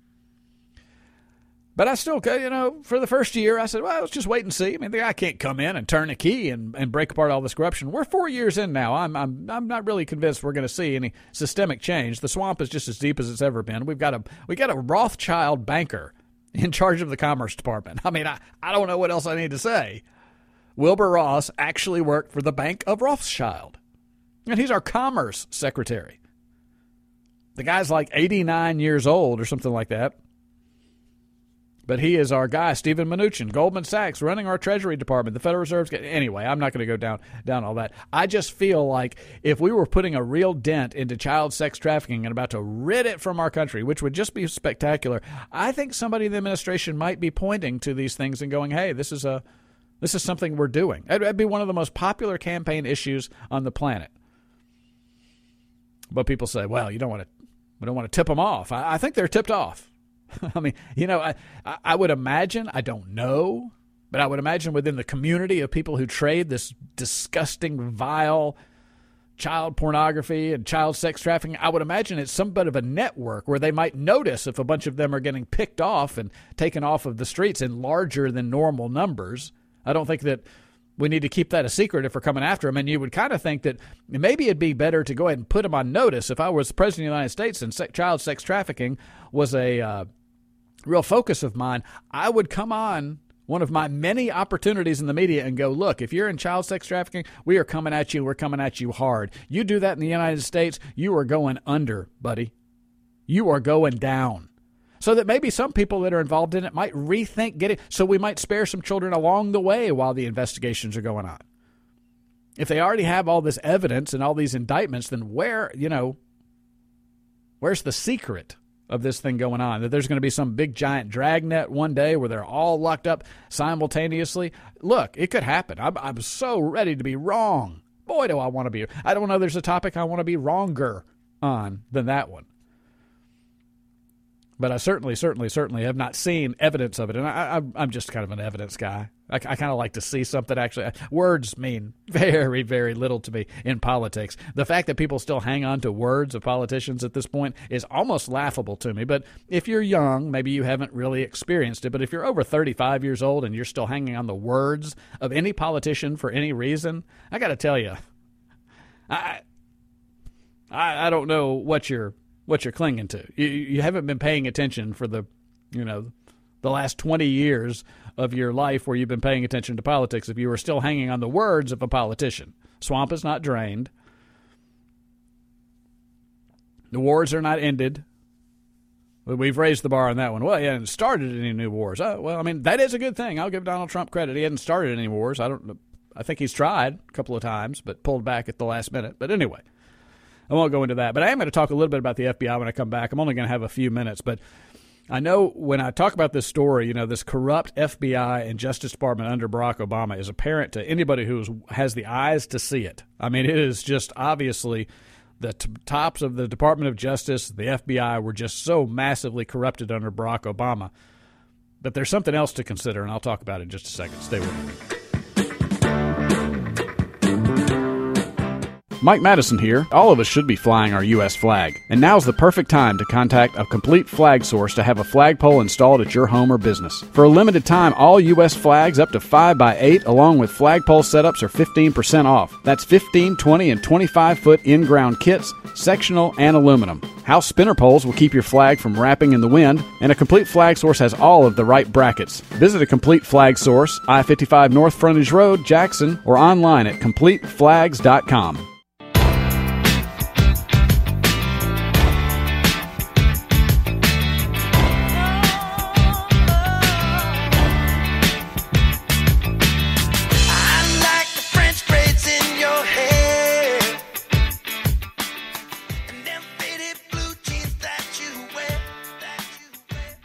But I still, you know, for the first year, I said, well, let's just wait and see. I mean, the guy can't come in and turn a key and, and break apart all this corruption. We're four years in now. I'm I'm I'm not really convinced we're going to see any systemic change. The swamp is just as deep as it's ever been. We've got a we got a Rothschild banker in charge of the Commerce Department. I mean, I, I don't know what else I need to say. Wilbur Ross actually worked for the Bank of Rothschild, and he's our Commerce Secretary. The guy's like eighty-nine years old or something like that. But he is our guy, Steven Mnuchin, Goldman Sachs, running our Treasury Department, the Federal Reserve's. Anyway, I'm not going to go down down all that. I just feel like if we were putting a real dent into child sex trafficking and about to rid it from our country, which would just be spectacular, I think somebody in the administration might be pointing to these things and going, hey, this is a this is something we're doing. That'd be one of the most popular campaign issues on the planet. But people say, well, you don't want to we don't want to tip them off. I, I think they're tipped off. I mean, you know, I, I would imagine, I don't know, but I would imagine within the community of people who trade this disgusting, vile child pornography and child sex trafficking, I would imagine it's some bit of a network where they might notice if a bunch of them are getting picked off and taken off of the streets in larger than normal numbers. I don't think that we need to keep that a secret if we're coming after them. And you would kind of think that maybe it'd be better to go ahead and put them on notice. If I was president of the United States and se- child sex trafficking was a uh, real focus of mine, I would come on one of my many opportunities in the media and go, look, if you're in child sex trafficking, we are coming at you. We're coming at you hard. You do that in the United States, you are going under, buddy. You are going down. So that maybe some people that are involved in it might rethink getting, so we might spare some children along the way while the investigations are going on. If they already have all this evidence and all these indictments, then where, you know, where's the secret of this thing going on? That there's going to be some big giant dragnet one day where they're all locked up simultaneously? Look, it could happen. I'm, I'm so ready to be wrong. Boy, do I want to be. I don't know there's a topic I want to be wronger on than that one. But I certainly, certainly, certainly have not seen evidence of it. And I, I, I'm just kind of an evidence guy. I, I kind of like to see something actually. Words mean very, very little to me in politics. The fact that people still hang on to words of politicians at this point is almost laughable to me. But if you're young, maybe you haven't really experienced it. But if you're over thirty-five years old and you're still hanging on the words of any politician for any reason, I got to tell you, I, I, I don't know what you're. what you're clinging to. You, you haven't been paying attention for the, you know, the last twenty years of your life where you've been paying attention to politics if you were still hanging on the words of a politician. Swamp is not drained. The wars are not ended. We've raised the bar on that one. Well, he hasn't started any new wars. Oh, well, I mean, that is a good thing. I'll give Donald Trump credit. He hasn't started any wars. I don't. I think he's tried a couple of times, but pulled back at the last minute. But anyway, I won't go into that, but I am going to talk a little bit about the F B I when I come back. I'm only going to have a few minutes, but I know when I talk about this story, you know, this corrupt F B I and Justice Department under Barack Obama is apparent to anybody who has the eyes to see it. I mean, it is just obviously the t- tops of the Department of Justice, the F B I, were just so massively corrupted under Barack Obama. But there's something else to consider, and I'll talk about it in just a second. Stay with me. Mike Madison here. All of us should be flying our U S flag, and now's the perfect time to contact a Complete Flag Source to have a flagpole installed at your home or business. For a limited time, all U S flags up to five by eight along with flagpole setups are fifteen percent off. That's fifteen, twenty, and twenty-five foot in-ground kits, sectional, and aluminum. House spinner poles will keep your flag from wrapping in the wind, and a Complete Flag Source has all of the right brackets. Visit a Complete Flag Source, I fifty-five North Frontage Road, Jackson, or online at complete flags dot com.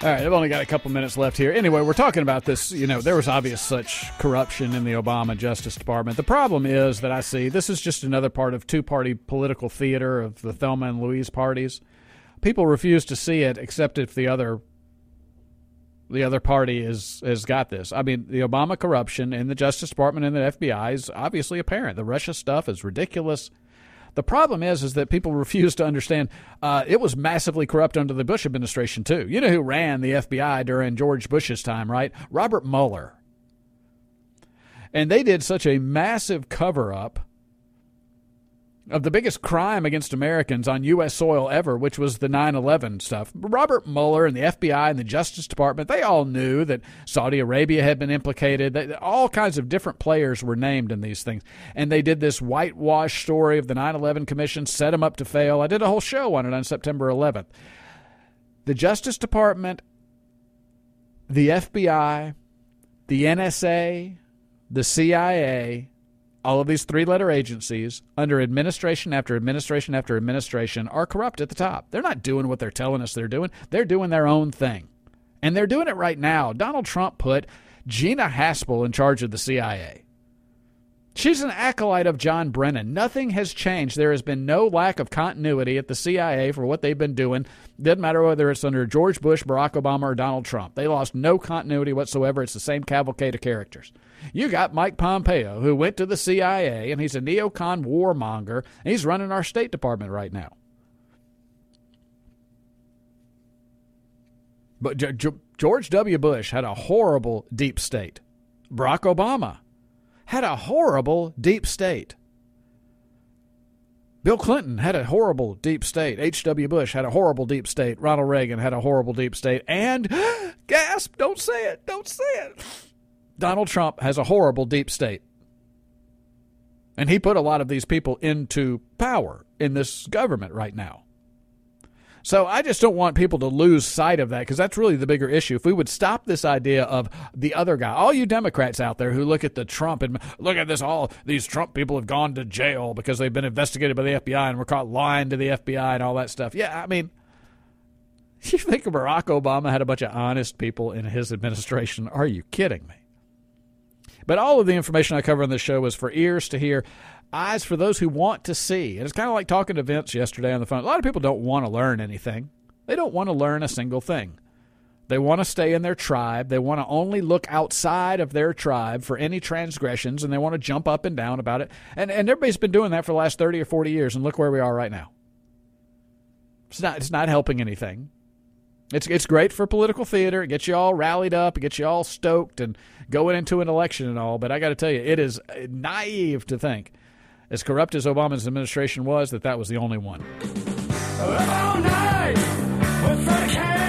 All right, I've only got a couple minutes left here. Anyway, we're talking about this. You know, there was obvious such corruption in the Obama Justice Department. The problem is that I see this is just another part of two-party political theater of the Thelma and Louise parties. People refuse to see it except if the other the other party is has got this. I mean, the Obama corruption in the Justice Department and the F B I is obviously apparent. The Russia stuff is ridiculous. The problem is, is that people refuse to understand uh, it was massively corrupt under the Bush administration, too. You know who ran the F B I during George Bush's time, right? Robert Mueller. And they did such a massive cover-up of the biggest crime against Americans on U S soil ever, which was the nine eleven stuff. Robert Mueller and the F B I and the Justice Department, they all knew that Saudi Arabia had been implicated. They, all kinds of different players were named in these things. And they did this whitewash story of the nine eleven Commission, set them up to fail. I did a whole show on it on September eleventh. The Justice Department, the F B I, the N S A, the C I A, all of these three-letter agencies, under administration after administration after administration, are corrupt at the top. They're not doing what they're telling us they're doing. They're doing their own thing. And they're doing it right now. Donald Trump put Gina Haspel in charge of the C I A. She's an acolyte of John Brennan. Nothing has changed. There has been no lack of continuity at the C I A for what they've been doing. Doesn't matter whether it's under George Bush, Barack Obama, or Donald Trump. They lost no continuity whatsoever. It's the same cavalcade of characters. You got Mike Pompeo, who went to the C I A, and he's a neocon warmonger, and he's running our State Department right now. But George W. Bush had a horrible deep state. Barack Obama had a horrible deep state. Bill Clinton had a horrible deep state. H W. Bush had a horrible deep state. Ronald Reagan had a horrible deep state. And, gasp, don't say it, don't say it. Donald Trump has a horrible deep state. And he put a lot of these people into power in this government right now. So I just don't want people to lose sight of that, because that's really the bigger issue. If we would stop this idea of the other guy, all you Democrats out there who look at the Trump and look at this, all these Trump people have gone to jail because they've been investigated by the F B I and were caught lying to the F B I and all that stuff. Yeah, I mean, you think Barack Obama had a bunch of honest people in his administration? Are you kidding me? But all of the information I cover on this show is for ears to hear, eyes for those who want to see. And it's kind of like talking to Vince yesterday on the phone. A lot of people don't want to learn anything. They don't want to learn a single thing. They want to stay in their tribe. They want to only look outside of their tribe for any transgressions, and they want to jump up and down about it. And and everybody's been doing that for the last thirty or forty years, and look where we are right now. It's not it's not helping anything. It's it's great for political theater. It gets you all rallied up. It gets you all stoked and going into an election and all. But I got to tell you, it is naive to think, as corrupt as Obama's administration was, that that was the only one. All night with the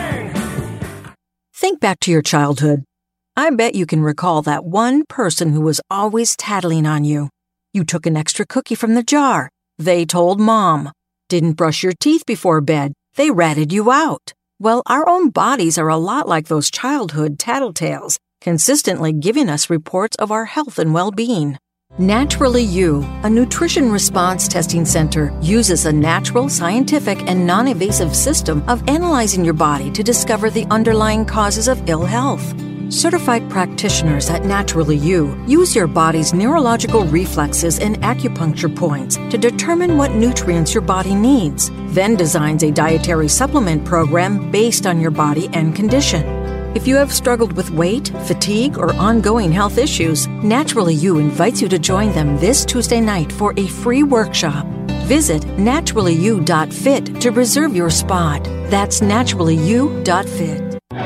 king. Think back to your childhood. I bet you can recall that one person who was always tattling on you. You took an extra cookie from the jar. They told mom. Didn't brush your teeth before bed. They ratted you out. Well, our own bodies are a lot like those childhood tattletales, consistently giving us reports of our health and well-being. Naturally You, a nutrition response testing center, uses a natural, scientific, and non-invasive system of analyzing your body to discover the underlying causes of ill health. Certified practitioners at Naturally You use your body's neurological reflexes and acupuncture points to determine what nutrients your body needs, then designs a dietary supplement program based on your body and condition. If you have struggled with weight, fatigue, or ongoing health issues, Naturally You invites you to join them this Tuesday night for a free workshop. Visit naturally you dot fit to reserve your spot. That's naturally you dot fit.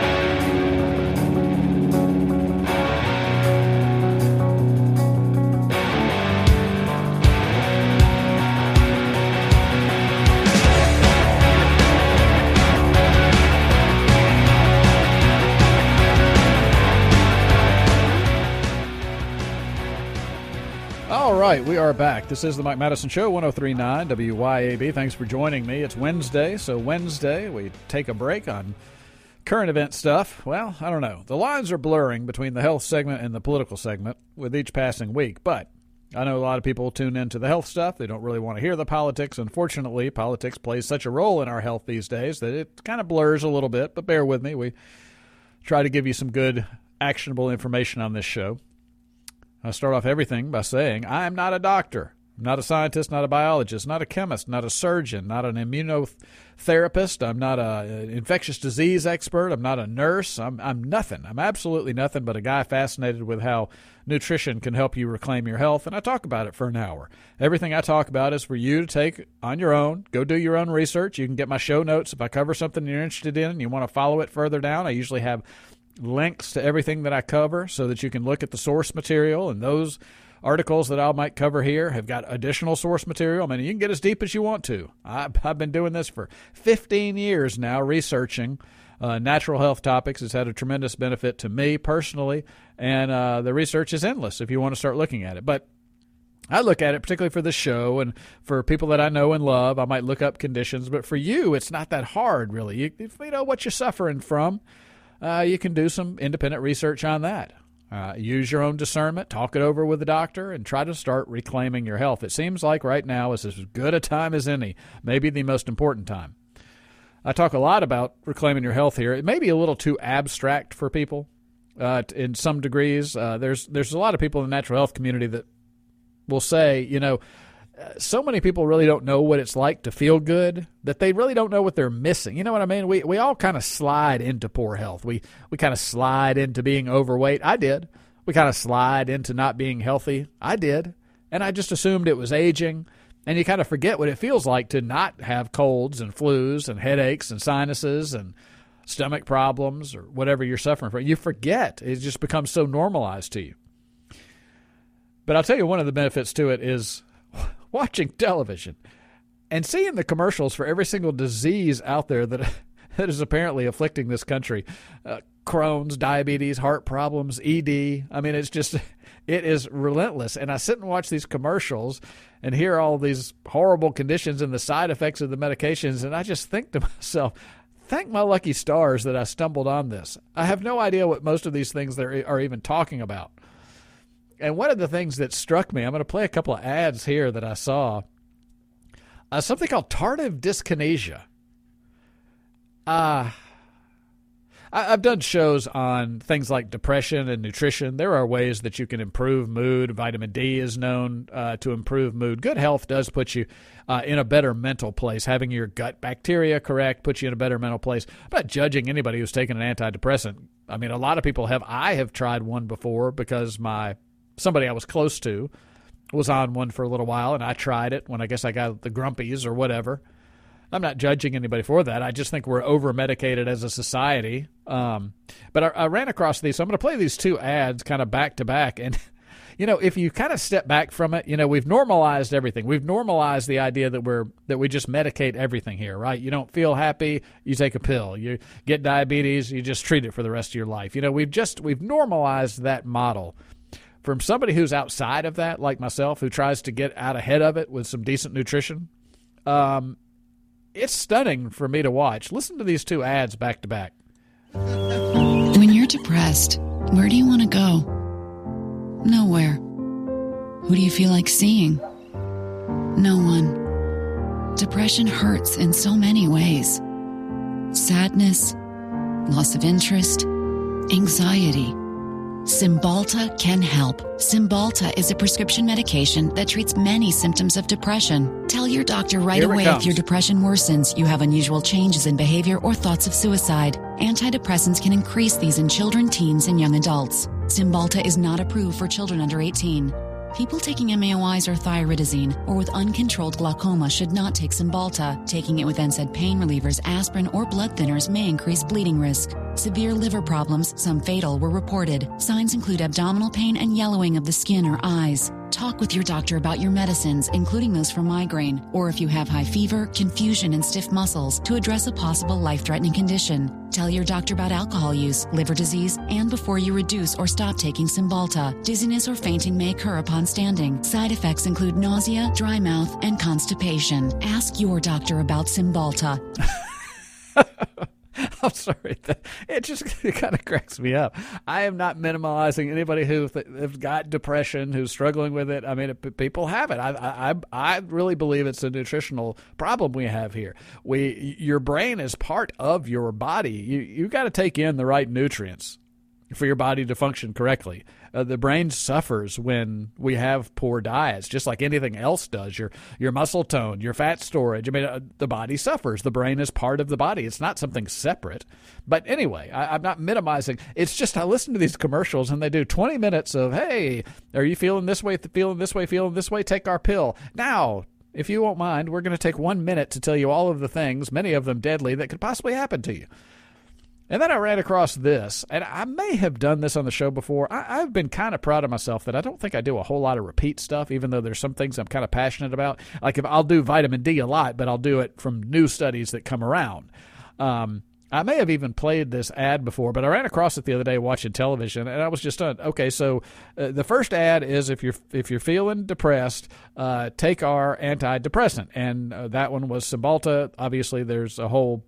All right, we are back. This is the Mike Madison Show, one oh three point nine W Y A B. Thanks for joining me. It's Wednesday, so Wednesday we take a break on current event stuff. Well, I don't know. The lines are blurring between the health segment and the political segment with each passing week, but I know a lot of people tune into the health stuff. They don't really want to hear the politics. Unfortunately, politics plays such a role in our health these days that it kind of blurs a little bit, but bear with me. We try to give you some good, actionable information on this show. I start off everything by saying I am not a doctor. I'm not a scientist, not a biologist, not a chemist, not a surgeon, not an immunotherapist. I'm not a, an infectious disease expert. I'm not a nurse. I'm, I'm nothing. I'm absolutely nothing but a guy fascinated with how nutrition can help you reclaim your health, and I talk about it for an hour. Everything I talk about is for you to take on your own. Go do your own research. You can get my show notes if I cover something you're interested in and you want to follow it further down. I usually have links to everything that I cover so that you can look at the source material, and those articles that I might cover here have got additional source material. I mean, you can get as deep as you want to. I've, I've been doing this for fifteen years now, researching uh, natural health topics. It's had a tremendous benefit to me personally, and uh, the research is endless if you want to start looking at it. But I look at it particularly for the show and for people that I know and love. I might look up conditions, but for you, it's not that hard, really. You, you know what you're suffering from. Uh, you can do some independent research on that. Uh, use your own discernment, talk it over with the doctor, and try to start reclaiming your health. It seems like right now is as good a time as any, maybe the most important time. I talk a lot about reclaiming your health here. It may be a little too abstract for people uh, in some degrees. Uh, there's there's a lot of people in the natural health community that will say, you know, so many people really don't know what it's like to feel good that they really don't know what they're missing. You know what I mean? We we all kind of slide into poor health. We we kind of slide into being overweight. I did. We kind of slide into not being healthy. I did. And I just assumed it was aging. And you kind of forget what it feels like to not have colds and flus and headaches and sinuses and stomach problems or whatever you're suffering from. You forget. It just becomes so normalized to you. But I'll tell you, one of the benefits to it is watching television and seeing the commercials for every single disease out there that that is apparently afflicting this country. Uh, Crohn's, diabetes, heart problems, E D. I mean, it's just, it is relentless. And I sit and watch these commercials and hear all these horrible conditions and the side effects of the medications, and I just think to myself, thank my lucky stars that I stumbled on this. I have no idea what most of these things they are even talking about. And one of the things that struck me, I'm going to play a couple of ads here that I saw, uh, something called tardive dyskinesia. Uh, I, I've done shows on things like depression and nutrition. There are ways that you can improve mood. Vitamin D is known uh, to improve mood. Good health does put you uh, in a better mental place. Having your gut bacteria correct puts you in a better mental place. I'm not judging anybody who's taken an antidepressant. I mean, a lot of people have. I have tried one before because my somebody I was close to was on one for a little while, and I tried it when I guess I got the grumpies or whatever. I'm not judging anybody for that. I just think we're over-medicated as a society. Um, but I, I ran across these, so I'm going to play these two ads kind of back-to-back. And, you know, if you kind of step back from it, you know, we've normalized everything. We've normalized the idea that we're that we just medicate everything here, right? You don't feel happy, you take a pill. You get diabetes, you just treat it for the rest of your life. You know, we've just we've normalized that model. From somebody who's outside of that, like myself, who tries to get out ahead of it with some decent nutrition, um, it's stunning for me to watch. Listen to these two ads back to back. When you're depressed, where do you want to go? Nowhere. Who do you feel like seeing? No one. Depression hurts in so many ways. Sadness, loss of interest, anxiety. Cymbalta can help. Cymbalta is a prescription medication that treats many symptoms of depression. Tell your doctor right away if your depression worsens, you have unusual changes in behavior, or thoughts of suicide. Antidepressants can increase these in children, teens, and young adults. Cymbalta is not approved for children under eighteen. People taking M A O Is or thyroidazine or with uncontrolled glaucoma should not take Cymbalta. Taking it with N SAID pain relievers, aspirin, or blood thinners may increase bleeding risk. Severe liver problems, some fatal, were reported. Signs include abdominal pain and yellowing of the skin or eyes. Talk with your doctor about your medicines, including those for migraine, or if you have high fever, confusion, and stiff muscles, to address a possible life-threatening condition. Tell your doctor about alcohol use, liver disease, and before you reduce or stop taking Cymbalta. Dizziness or fainting may occur upon standing. Side effects include nausea, dry mouth, and constipation. Ask your doctor about Cymbalta. I'm sorry. It just it kind of cracks me up. I am not minimizing anybody who th- has got depression, who's struggling with it. I mean, it, people have it. I, I I really believe it's a nutritional problem we have here. We your brain is part of your body. You you got to take in the right nutrients for your body to function correctly. Uh, the brain suffers when we have poor diets, just like anything else does. Your your muscle tone, your fat storage. I mean, uh, the body suffers. The brain is part of the body. It's not something separate. But anyway, I, I'm not minimizing. It's just I listen to these commercials and they do twenty minutes of, hey, are you feeling this way, feeling this way, feeling this way? Take our pill. Now, if you won't mind, we're going to take one minute to tell you all of the things, many of them deadly, that could possibly happen to you. And then I ran across this, and I may have done this on the show before. I, I've been kind of proud of myself that I don't think I do a whole lot of repeat stuff, even though there's some things I'm kind of passionate about. Like if I'll do vitamin D a lot, but I'll do it from new studies that come around. Um, I may have even played this ad before, but I ran across it the other day watching television, and I was just stunned. Okay, so uh, the first ad is if you're if you're feeling depressed, uh, take our antidepressant, and uh, that one was Cymbalta. Obviously, there's a whole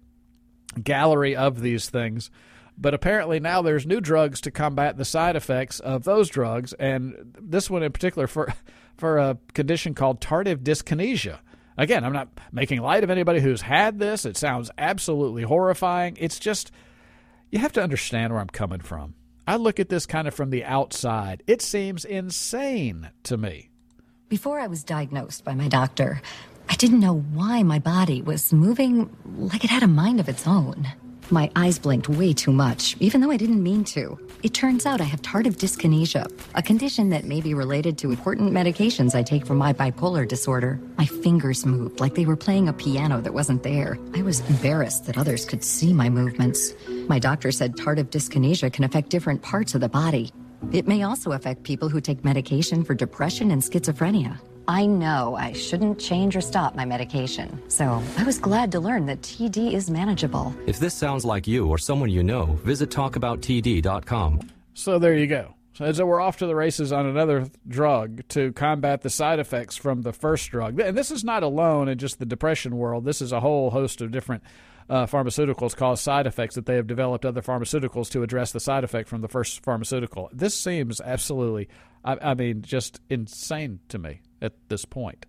gallery of these things, but apparently now there's new drugs to combat the side effects of those drugs, and this one in particular for for a condition called tardive dyskinesia. Again, I'm not making light of anybody who's had this. It sounds absolutely horrifying. It's just, you have to understand where I'm coming from. I look at this kind of from the outside. It seems insane to me. Before I was diagnosed by my doctor, I didn't know why my body was moving like it had a mind of its own. My eyes blinked way too much, even though I didn't mean to. It turns out I have tardive dyskinesia, a condition that may be related to important medications I take for my bipolar disorder. My fingers moved like they were playing a piano that wasn't there. I was embarrassed that others could see my movements. My doctor said tardive dyskinesia can affect different parts of the body. It may also affect people who take medication for depression and schizophrenia. I know I shouldn't change or stop my medication, so I was glad to learn that T D is manageable. If this sounds like you or someone you know, visit talk about T D dot com. So there you go. So, so we're off to the races on another drug to combat the side effects from the first drug. And this is not alone in just the depression world. This is a whole host of different uh, pharmaceuticals cause side effects that they have developed other pharmaceuticals to address the side effect from the first pharmaceutical. This seems absolutely, I, I mean, just insane to me at this point.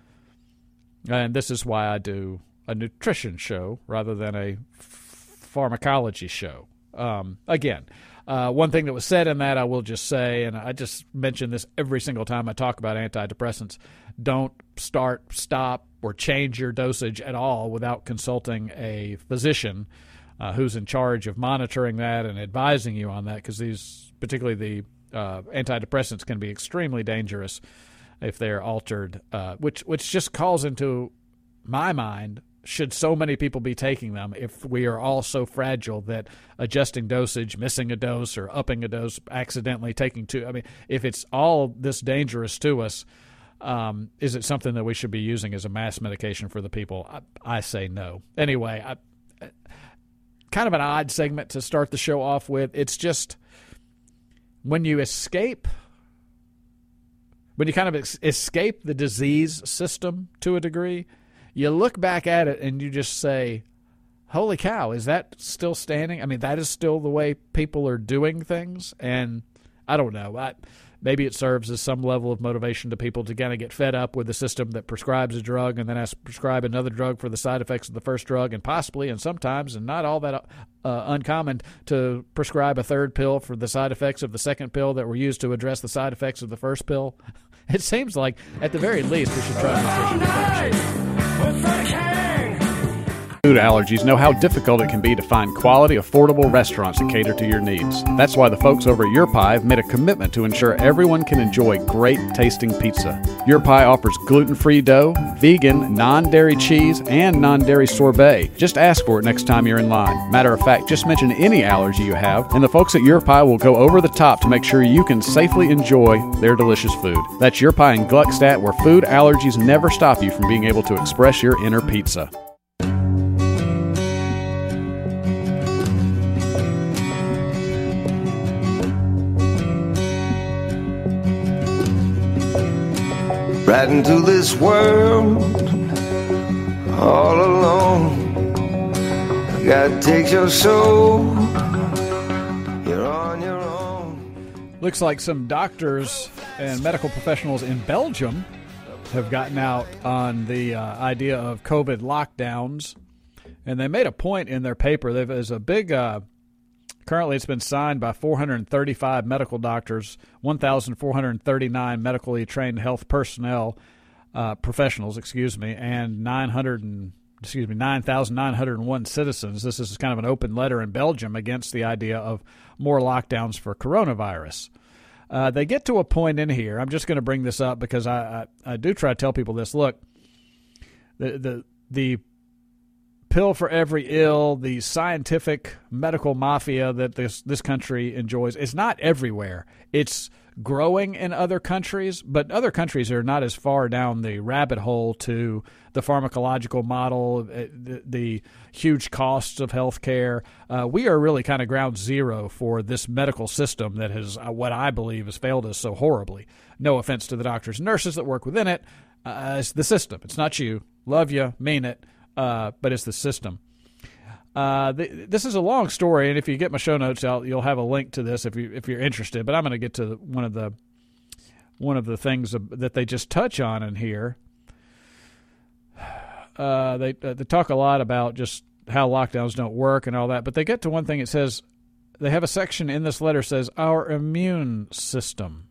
And this is why I do a nutrition show rather than a f- pharmacology show. Um, again, uh, one thing that was said in that I will just say, and I just mention this every single time I talk about antidepressants, don't start, stop, or change your dosage at all without consulting a physician uh, who's in charge of monitoring that and advising you on that, because these, particularly the uh, antidepressants, can be extremely dangerous if they're altered, uh, which which just calls into my mind, should so many people be taking them if we are all so fragile that adjusting dosage, missing a dose, or upping a dose, accidentally taking two, I mean, if it's all this dangerous to us, um, is it something that we should be using as a mass medication for the people? I, I say no. Anyway, I, kind of an odd segment to start the show off with. It's just when you escape... When you kind of ex- escape the disease system to a degree, you look back at it and you just say, holy cow, is that still standing? I mean, that is still the way people are doing things. And I don't know. I, maybe it serves as some level of motivation to people to kind of get fed up with the system that prescribes a drug and then has to prescribe another drug for the side effects of the first drug, and possibly, and sometimes, and not all that uh, uncommon, to prescribe a third pill for the side effects of the second pill that were used to address the side effects of the first pill. It seems like, at the very least, we should try nutrition. Food allergies know how difficult it can be to find quality, affordable restaurants that cater to your needs. That's why the folks over at Your Pie have made a commitment to ensure everyone can enjoy great tasting pizza. Your Pie offers gluten-free dough, vegan, non-dairy cheese, and non-dairy sorbet. Just ask for it next time you're in line. Matter of fact, just mention any allergy you have, and the folks at Your Pie will go over the top to make sure you can safely enjoy their delicious food. That's Your Pie in Gluckstadt, where food allergies never stop you from being able to express your inner pizza. Right into this world all alone. God takes your soul. You're on your own. Looks like some doctors and medical professionals in Belgium have gotten out on the uh, idea of COVID lockdowns. And they made a point in their paper. There's a big, uh, currently it's been signed by four hundred thirty-five medical doctors, one thousand four hundred thirty-nine medically trained health personnel, uh, professionals, excuse me, and nine hundred and, excuse me, nine thousand nine hundred one citizens. This is kind of an open letter in Belgium against the idea of more lockdowns for coronavirus. Uh, they get to a point in here. I'm just going to bring this up because I, I, I do try to tell people this. Look, the the the pill for every ill, the scientific medical mafia that this this country enjoys, is not everywhere. It's growing in other countries, but other countries are not as far down the rabbit hole to the pharmacological model, the, the huge costs of healthcare. Uh, we are really kind of ground zero for this medical system that has, uh, what I believe, has failed us so horribly. No offense to the doctors and nurses that work within it. Uh, it's the system. It's not you. Love you, mean it. Uh, but it's the system. Uh, th- this is a long story, and if you get my show notes out, you'll have a link to this if you if you're interested. But I'm going to get to one of the one of the things that they just touch on in here. Uh, they uh, they talk a lot about just how lockdowns don't work and all that, but they get to one thing. It says they have a section in this letter says our immune system.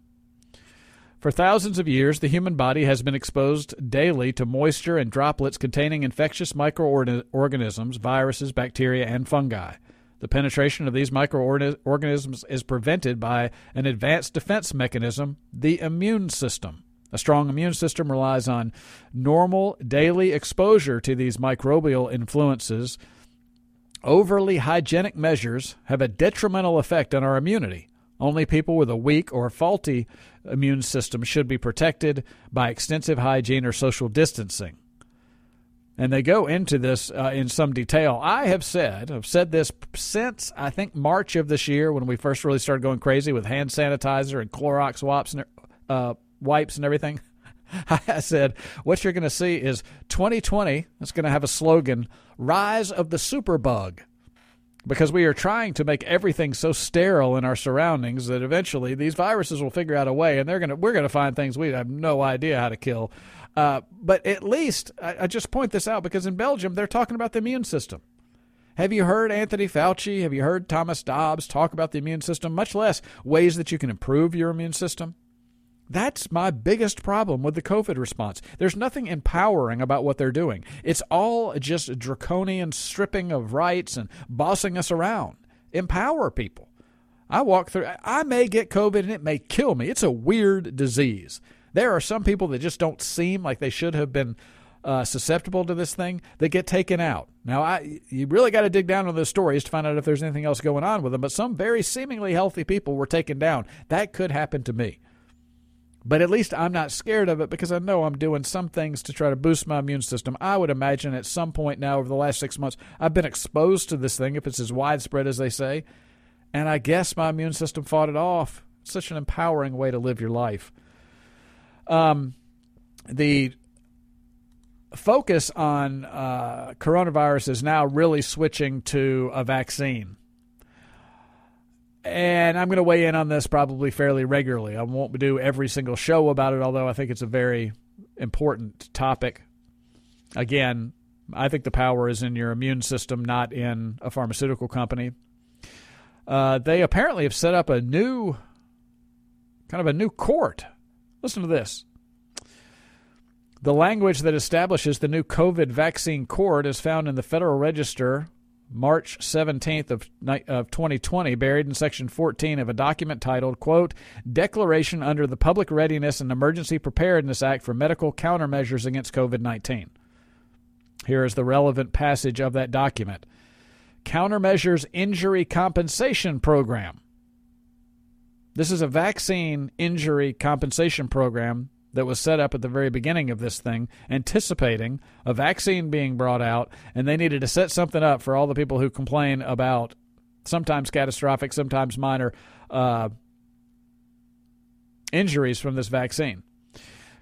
For thousands of years, the human body has been exposed daily to moisture and droplets containing infectious microorganisms, viruses, bacteria, and fungi. The penetration of these microorganisms is prevented by an advanced defense mechanism, the immune system. A strong immune system relies on normal daily exposure to these microbial influences. Overly hygienic measures have a detrimental effect on our immunity. Only people with a weak or faulty immune system should be protected by extensive hygiene or social distancing. And they go into this uh, in some detail. I have said, I've said this since, I think, March of this year when we first really started going crazy with hand sanitizer and Clorox wipes and, uh, wipes and everything. I said, what you're going to see is twenty twenty, it's going to have a slogan, Rise of the Superbug. Because we are trying to make everything so sterile in our surroundings that eventually these viruses will figure out a way, and they're gonna we're gonna find things we have no idea how to kill. Uh, but at least I, I just point this out because in Belgium they're talking about the immune system. Have you heard Anthony Fauci? Have you heard Thomas Dobbs talk about the immune system? Much less ways that you can improve your immune system. That's my biggest problem with the COVID response. There's nothing empowering about what they're doing. It's all just draconian stripping of rights and bossing us around. Empower people. I walk through, I may get COVID and it may kill me. It's a weird disease. There are some people that just don't seem like they should have been uh, susceptible to this thing that get taken out. Now, I you really got to dig down on those stories to find out if there's anything else going on with them, but some very seemingly healthy people were taken down. That could happen to me. But at least I'm not scared of it because I know I'm doing some things to try to boost my immune system. I would imagine at some point now over the last six months, I've been exposed to this thing, if it's as widespread as they say, and I guess my immune system fought it off. It's such an empowering way to live your life. Um, the focus on uh, coronavirus is now really switching to a vaccine. And I'm going to weigh in on this probably fairly regularly. I won't do every single show about it, although I think it's a very important topic. Again, I think the power is in your immune system, not in a pharmaceutical company. Uh, they apparently have set up a new, kind of a new court. Listen to this. The language that establishes the new COVID vaccine court is found in the Federal Register March seventeenth of, of twenty twenty, buried in Section fourteen of a document titled, quote, Declaration under the Public Readiness and Emergency Preparedness Act for Medical Countermeasures Against COVID nineteen. Here is the relevant passage of that document. Countermeasures Injury Compensation Program. This is a vaccine injury compensation program that was set up at the very beginning of this thing, anticipating a vaccine being brought out, and they needed to set something up for all the people who complain about sometimes catastrophic, sometimes minor uh, injuries from this vaccine.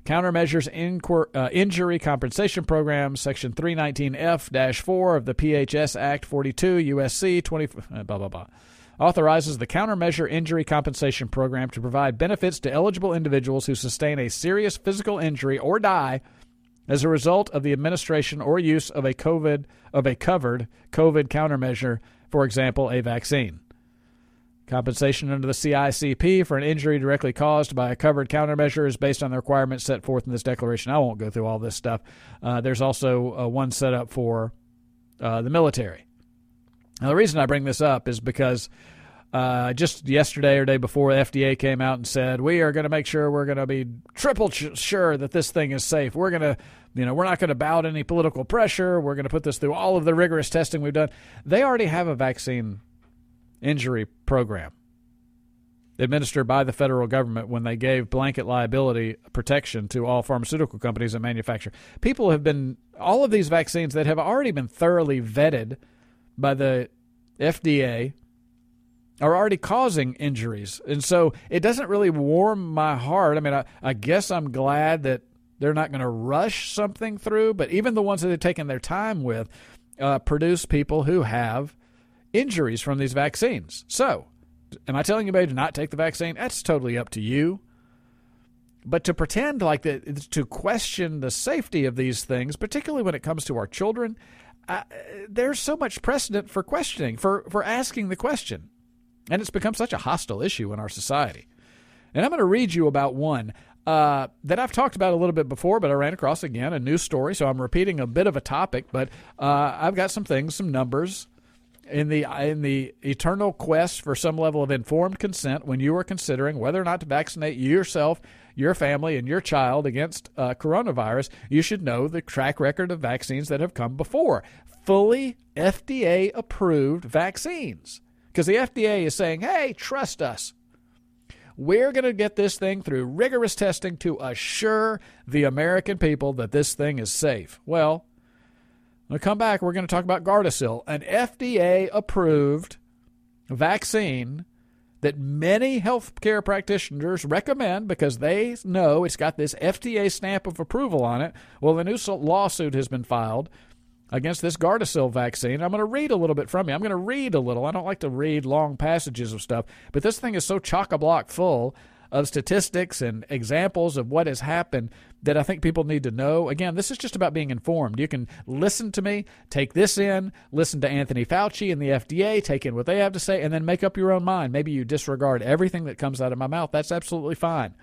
Countermeasures Inquir- uh, Injury Compensation Program, Section three nineteen F four of the P H S Act forty-two, U S C twenty, uh, blah, blah, blah, authorizes the Countermeasure Injury Compensation Program to provide benefits to eligible individuals who sustain a serious physical injury or die as a result of the administration or use of a COVID of a covered COVID countermeasure, for example, a vaccine. Compensation under the C I C P for an injury directly caused by a covered countermeasure is based on the requirements set forth in this declaration. I won't go through all this stuff. Uh, there's also uh, one set up for uh, the military. Now, the reason I bring this up is because uh, just yesterday or day before, the F D A came out and said, we are going to make sure we're going to be triple ch- sure that this thing is safe. We're going to, you know, we're not going to bow to any political pressure. We're going to put this through all of the rigorous testing we've done. They already have a vaccine injury program administered by the federal government when they gave blanket liability protection to all pharmaceutical companies that manufacture. People have been, all of these vaccines that have already been thoroughly vetted by the F D A are already causing injuries. And so it doesn't really warm my heart. I mean, I, I guess I'm glad that they're not going to rush something through, but even the ones that they've taken their time with uh, produce people who have injuries from these vaccines. So, am I telling anybody to not take the vaccine? That's totally up to you. But to pretend like that, to question the safety of these things, particularly when it comes to our children, uh, there's so much precedent for questioning, for, for asking the question. And it's become such a hostile issue in our society. And I'm going to read you about one uh, that I've talked about a little bit before, but I ran across again, a news story. So I'm repeating a bit of a topic, but uh, I've got some things, some numbers. In the in the eternal quest for some level of informed consent when you are considering whether or not to vaccinate yourself, your family, and your child against uh, coronavirus, you should know the track record of vaccines that have come before. Fully F D A-approved vaccines. Because the F D A is saying, hey, trust us. We're going to get this thing through rigorous testing to assure the American people that this thing is safe. Well, when we come back, we're going to talk about Gardasil, an F D A-approved vaccine that many healthcare practitioners recommend because they know it's got this F D A stamp of approval on it. Well, a new lawsuit has been filed against this Gardasil vaccine. I'm going to read a little bit from you. I'm going to read a little. I don't like to read long passages of stuff, but this thing is so chock-a-block full of statistics and examples of what has happened that I think people need to know. Again, this is just about being informed. You can listen to me, take this in, listen to Anthony Fauci and the F D A, take in what they have to say, and then make up your own mind. Maybe you disregard everything that comes out of my mouth. That's absolutely fine.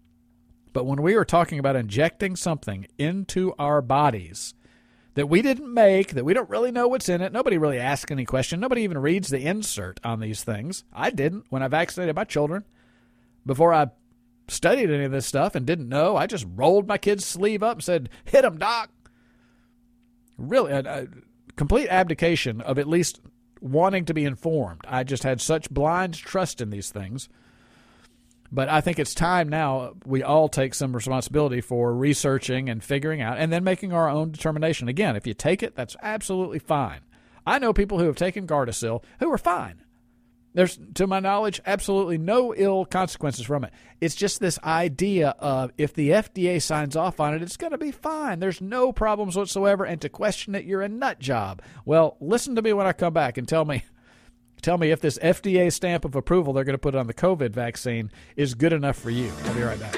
But when we are talking about injecting something into our bodies that we didn't make, that we don't really know what's in it, nobody really asks any question. Nobody even reads the insert on these things. I didn't when I vaccinated my children. Before I studied any of this stuff and didn't know, I just rolled my kid's sleeve up and said, hit him, doc. Really, a, a complete abdication of at least wanting to be informed. I just had such blind trust in these things. But I think it's time now we all take some responsibility for researching and figuring out and then making our own determination. Again, if you take it, that's absolutely fine. I know people who have taken Gardasil who are fine. There's, to my knowledge, absolutely no ill consequences from it. It's just this idea of if the F D A signs off on it, it's going to be fine. There's no problems whatsoever, and to question it, you're a nut job. Well, listen to me when I come back and tell me, tell me if this F D A stamp of approval they're going to put on the COVID vaccine is good enough for you. I'll be right back.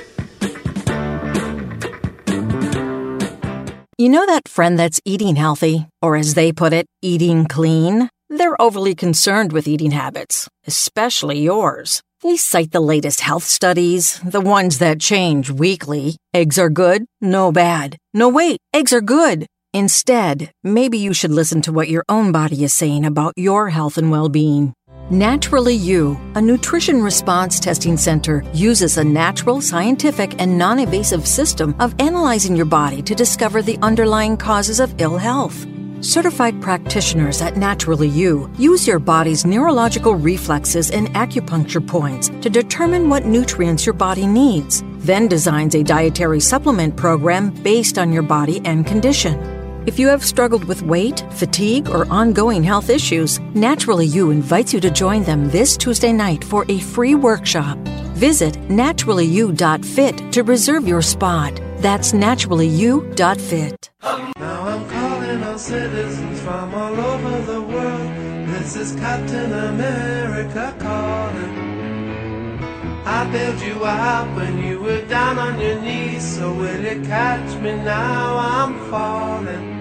You know that friend that's eating healthy, or as they put it, eating clean? They're overly concerned with eating habits, especially yours. They cite the latest health studies, the ones that change weekly. Eggs are good? No bad. No, wait, eggs are good. Instead, maybe you should listen to what your own body is saying about your health and well-being. Naturally You, a nutrition response testing center, uses a natural, scientific, and non-invasive system of analyzing your body to discover the underlying causes of ill health. Certified practitioners at Naturally You use your body's neurological reflexes and acupuncture points to determine what nutrients your body needs, then designs a dietary supplement program based on your body and condition. If you have struggled with weight, fatigue, or ongoing health issues, Naturally You invites you to join them this Tuesday night for a free workshop. Visit naturally you dot fit to reserve your spot. That's naturally you dot fit. Now I'm calling on citizens from all over the world. This is Captain America calling. I bailed you out when you were down on your knees. So will you catch me now? I'm falling.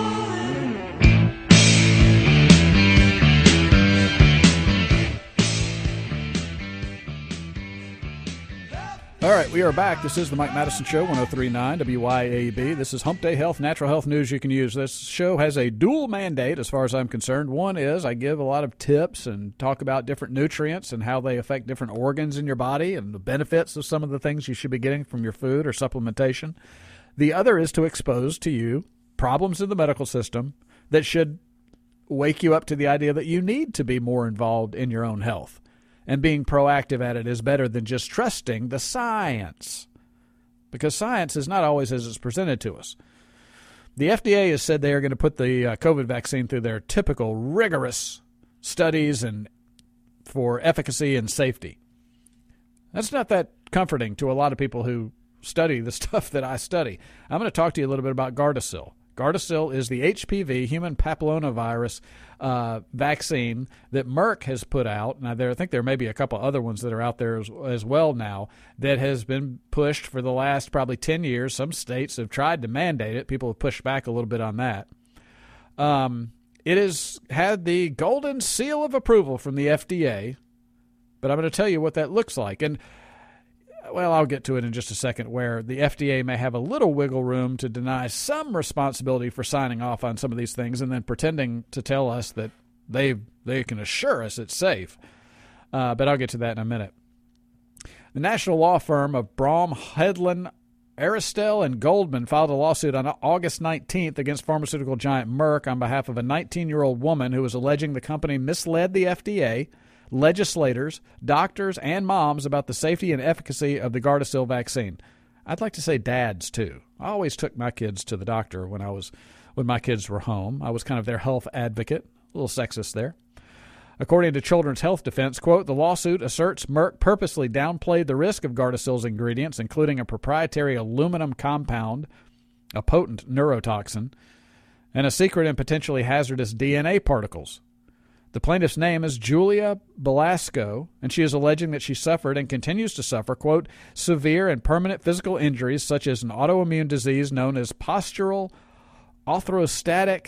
All right, we are back. This is the Mike Madison Show, one oh three point nine W Y A B. This is Hump Day Health, natural health news you can use. This show has a dual mandate as far as I'm concerned. One is I give a lot of tips and talk about different nutrients and how they affect different organs in your body and the benefits of some of the things you should be getting from your food or supplementation. The other is to expose to you problems in the medical system that should wake you up to the idea that you need to be more involved in your own health. And being proactive at it is better than just trusting the science, because science is not always as it's presented to us. The F D A has said they are going to put the uh, COVID vaccine through their typical rigorous studies and for efficacy and safety. That's not that comforting to a lot of people who study the stuff that I study. I'm going to talk to you a little bit about Gardasil. Gardasil is the H P V, human papillomavirus uh, vaccine that Merck has put out. Now, there, I think there may be a couple other ones that are out there as, as well now that has been pushed for the last probably ten years. Some states have tried to mandate it. People have pushed back a little bit on that. Um, it has had the golden seal of approval from the F D A, but I'm going to tell you what that looks like. And well, I'll get to it in just a second, where the F D A may have a little wiggle room to deny some responsibility for signing off on some of these things and then pretending to tell us that they they can assure us it's safe. Uh, but I'll get to that in a minute. The national law firm of Braun, Hedlund, Aristel, and Goldman filed a lawsuit on August nineteenth against pharmaceutical giant Merck on behalf of a nineteen-year-old woman who was alleging the company misled the F D A, legislators, doctors, and moms about the safety and efficacy of the Gardasil vaccine. I'd like to say dads, too. I always took my kids to the doctor when I was when my kids were home. I was kind of their health advocate. A little sexist there. According to Children's Health Defense, quote, the lawsuit asserts Merck purposely downplayed the risk of Gardasil's ingredients, including a proprietary aluminum compound, a potent neurotoxin, and a secret and potentially hazardous D N A particles. The plaintiff's name is Julia Belasco, and she is alleging that she suffered and continues to suffer, quote, severe and permanent physical injuries such as an autoimmune disease known as postural orthostatic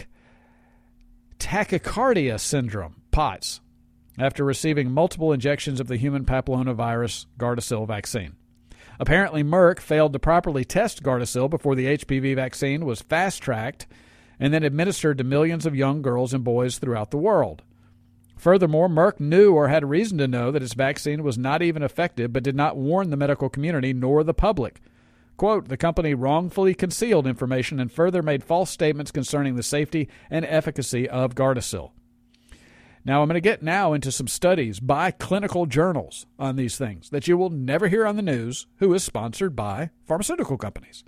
tachycardia syndrome, POTS, after receiving multiple injections of the human papillomavirus Gardasil vaccine. Apparently, Merck failed to properly test Gardasil before the H P V vaccine was fast-tracked and then administered to millions of young girls and boys throughout the world. Furthermore, Merck knew or had reason to know that its vaccine was not even effective, but did not warn the medical community nor the public. Quote, the company wrongfully concealed information and further made false statements concerning the safety and efficacy of Gardasil. Now, I'm going to get now into some studies by clinical journals on these things that you will never hear on the news, who is sponsored by pharmaceutical companies.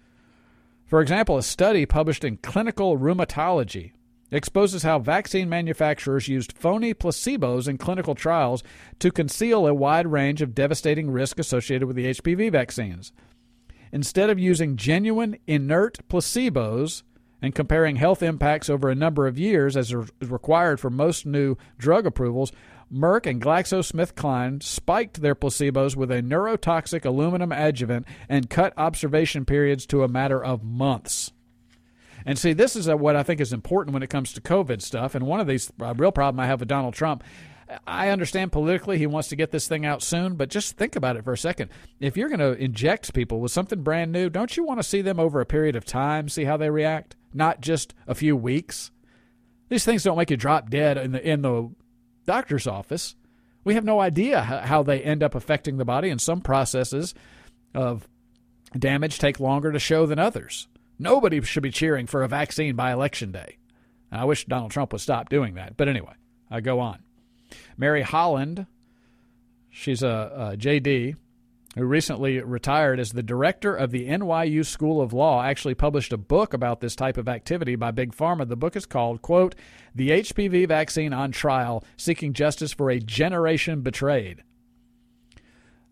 For example, a study published in Clinical Rheumatology exposes how vaccine manufacturers used phony placebos in clinical trials to conceal a wide range of devastating risk associated with the H P V vaccines. Instead of using genuine inert placebos and comparing health impacts over a number of years as is required for most new drug approvals, Merck and GlaxoSmithKline spiked their placebos with a neurotoxic aluminum adjuvant and cut observation periods to a matter of months. And see, this is what I think is important when it comes to COVID stuff. And one of these uh, real problem I have with Donald Trump, I understand politically he wants to get this thing out soon, but just think about it for a second. If you're going to inject people with something brand new, don't you want to see them over a period of time, see how they react, not just a few weeks? These things don't make you drop dead in the in the doctor's office. We have no idea how they end up affecting the body, and some processes of damage take longer to show than others. Nobody should be cheering for a vaccine by Election Day. I wish Donald Trump would stop doing that. But anyway, I go on. Mary Holland, she's a, a J D who recently retired as the director of the N Y U School of Law, actually published a book about this type of activity by Big Pharma. The book is called, quote, The H P V Vaccine on Trial, Seeking Justice for a Generation Betrayed.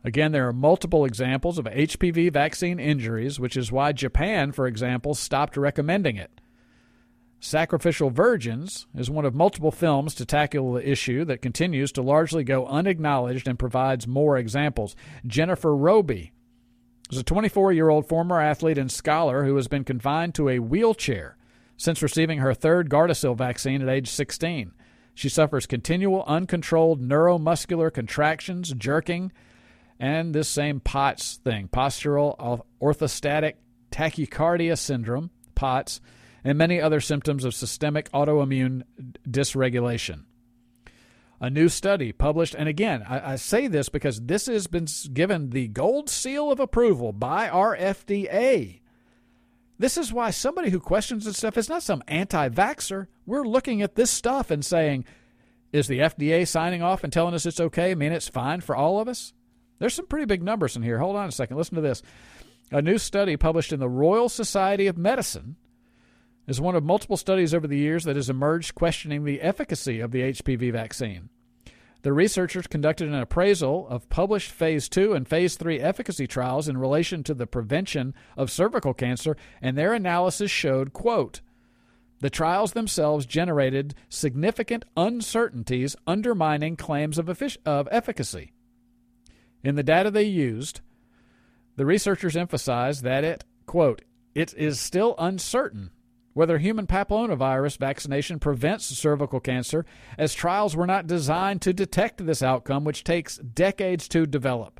Again, there are multiple examples of H P V vaccine injuries, which is why Japan, for example, stopped recommending it. Sacrificial Virgins is one of multiple films to tackle the issue that continues to largely go unacknowledged and provides more examples. Jennifer Roby is a twenty-four-year-old former athlete and scholar who has been confined to a wheelchair since receiving her third Gardasil vaccine at age sixteen. She suffers continual uncontrolled neuromuscular contractions, jerking, and this same POTS thing, postural orthostatic tachycardia syndrome, POTS, and many other symptoms of systemic autoimmune dysregulation. A new study published, and again, I, I say this because this has been given the gold seal of approval by our F D A. This is why somebody who questions this stuff is not some anti-vaxxer. We're looking at this stuff and saying, is the F D A signing off and telling us it's okay? I mean, it's fine for all of us? There's some pretty big numbers in here. Hold on a second. Listen to this. A new study published in the Royal Society of Medicine is one of multiple studies over the years that has emerged questioning the efficacy of the H P V vaccine. The researchers conducted an appraisal of published phase two and phase three efficacy trials in relation to the prevention of cervical cancer, and their analysis showed, quote, the trials themselves generated significant uncertainties undermining claims of, effic- of efficacy. In the data they used, the researchers emphasized that it, quote, it is still uncertain whether human papillomavirus vaccination prevents cervical cancer, as trials were not designed to detect this outcome, which takes decades to develop.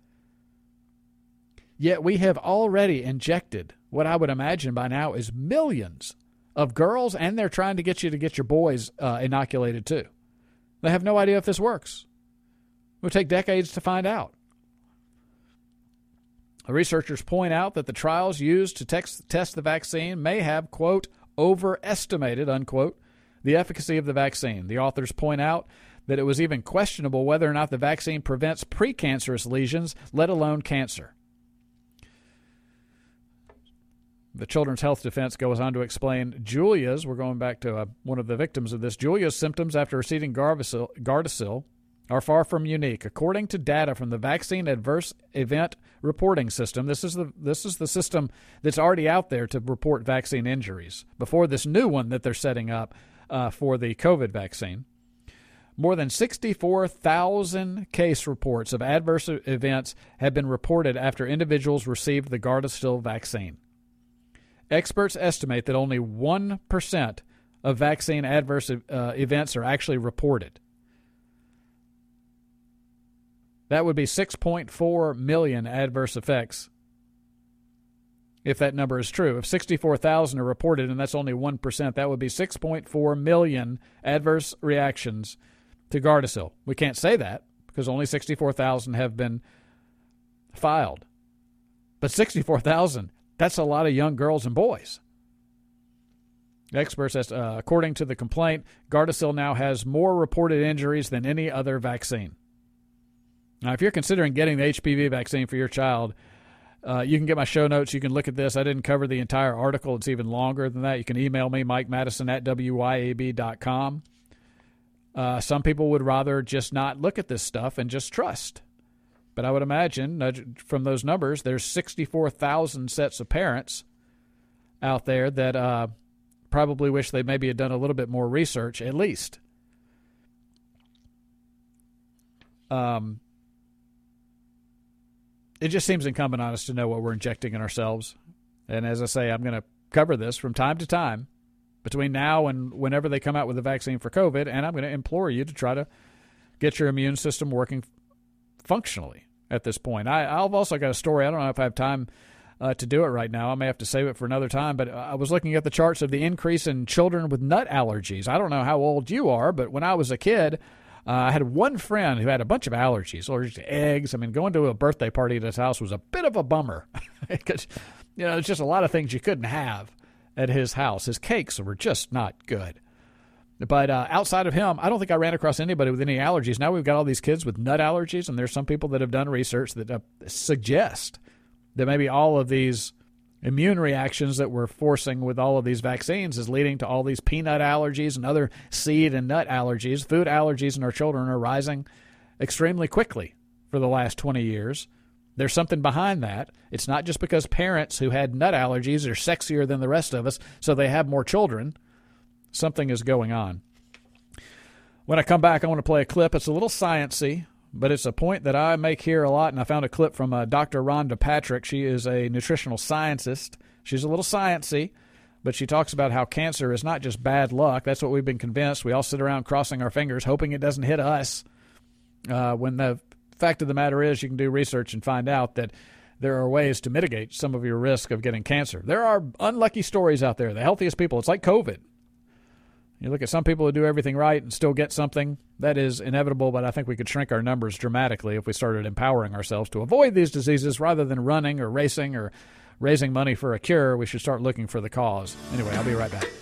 Yet we have already injected what I would imagine by now is millions of girls, and they're trying to get you to get your boys uh, inoculated too. They have no idea if this works. It will take decades to find out. The researchers point out that the trials used to text, test the vaccine may have, quote, overestimated, unquote, the efficacy of the vaccine. The authors point out that it was even questionable whether or not the vaccine prevents precancerous lesions, let alone cancer. The Children's Health Defense goes on to explain Julia's, we're going back to uh, one of the victims of this, Julia's symptoms after receiving Gardasil, Gardasil are far from unique. According to data from the Vaccine Adverse Event Reporting System, this is the this is the system that's already out there to report vaccine injuries before this new one that they're setting up uh, for the COVID vaccine. More than sixty-four thousand case reports of adverse events have been reported after individuals received the Gardasil vaccine. Experts estimate that only one percent of vaccine adverse uh, events are actually reported. That would be six point four million adverse effects if that number is true. If sixty-four thousand are reported and that's only one percent, that would be six point four million adverse reactions to Gardasil. We can't say that because only sixty-four thousand have been filed. But sixty-four thousand, that's a lot of young girls and boys. Experts, uh, according to the complaint, Gardasil now has more reported injuries than any other vaccine. Now, if you're considering getting the H P V vaccine for your child, uh, you can get my show notes. You can look at this. I didn't cover the entire article. It's even longer than that. You can email me, Mike Madison at W Y A B dot com. Uh, some people would rather just not look at this stuff and just trust. But I would imagine from those numbers, there's sixty-four thousand sets of parents out there that uh, probably wish they maybe had done a little bit more research, at least. Um. It just seems incumbent on us to know what we're injecting in ourselves. And as I say, I'm going to cover this from time to time between now and whenever they come out with a vaccine for COVID, and I'm going to implore you to try to get your immune system working functionally at this point. I, I've also got a story. I don't know if I have time uh, to do it right now. I may have to save it for another time, but I was looking at the charts of the increase in children with nut allergies. I don't know how old you are, but when I was a kid, Uh, I had one friend who had a bunch of allergies, allergic to eggs. I mean, going to a birthday party at his house was a bit of a bummer because, you know, there's just a lot of things you couldn't have at his house. His cakes were just not good. But uh, outside of him, I don't think I ran across anybody with any allergies. Now we've got all these kids with nut allergies, and there's some people that have done research that uh, suggest that maybe all of these immune reactions that we're forcing with all of these vaccines is leading to all these peanut allergies and other seed and nut allergies. Food allergies in our children are rising extremely quickly for the last twenty years. There's something behind that. It's not just because parents who had nut allergies are sexier than the rest of us, so they have more children. Something is going on. When I come back, I want to play a clip. It's a little science-y, but it's a point that I make here a lot, and I found a clip from uh, Doctor Rhonda Patrick. She is a nutritional scientist. She's a little science-y, but she talks about how cancer is not just bad luck. That's what we've been convinced. We all sit around crossing our fingers, hoping it doesn't hit us, uh, when the fact of the matter is you can do research and find out that there are ways to mitigate some of your risk of getting cancer. There are unlucky stories out there. The healthiest people, it's like COVID. You look at some people who do everything right and still get something. That is inevitable, but I think we could shrink our numbers dramatically if we started empowering ourselves to avoid these diseases rather than running or racing or raising money for a cure. We should start looking for the cause. Anyway, I'll be right back.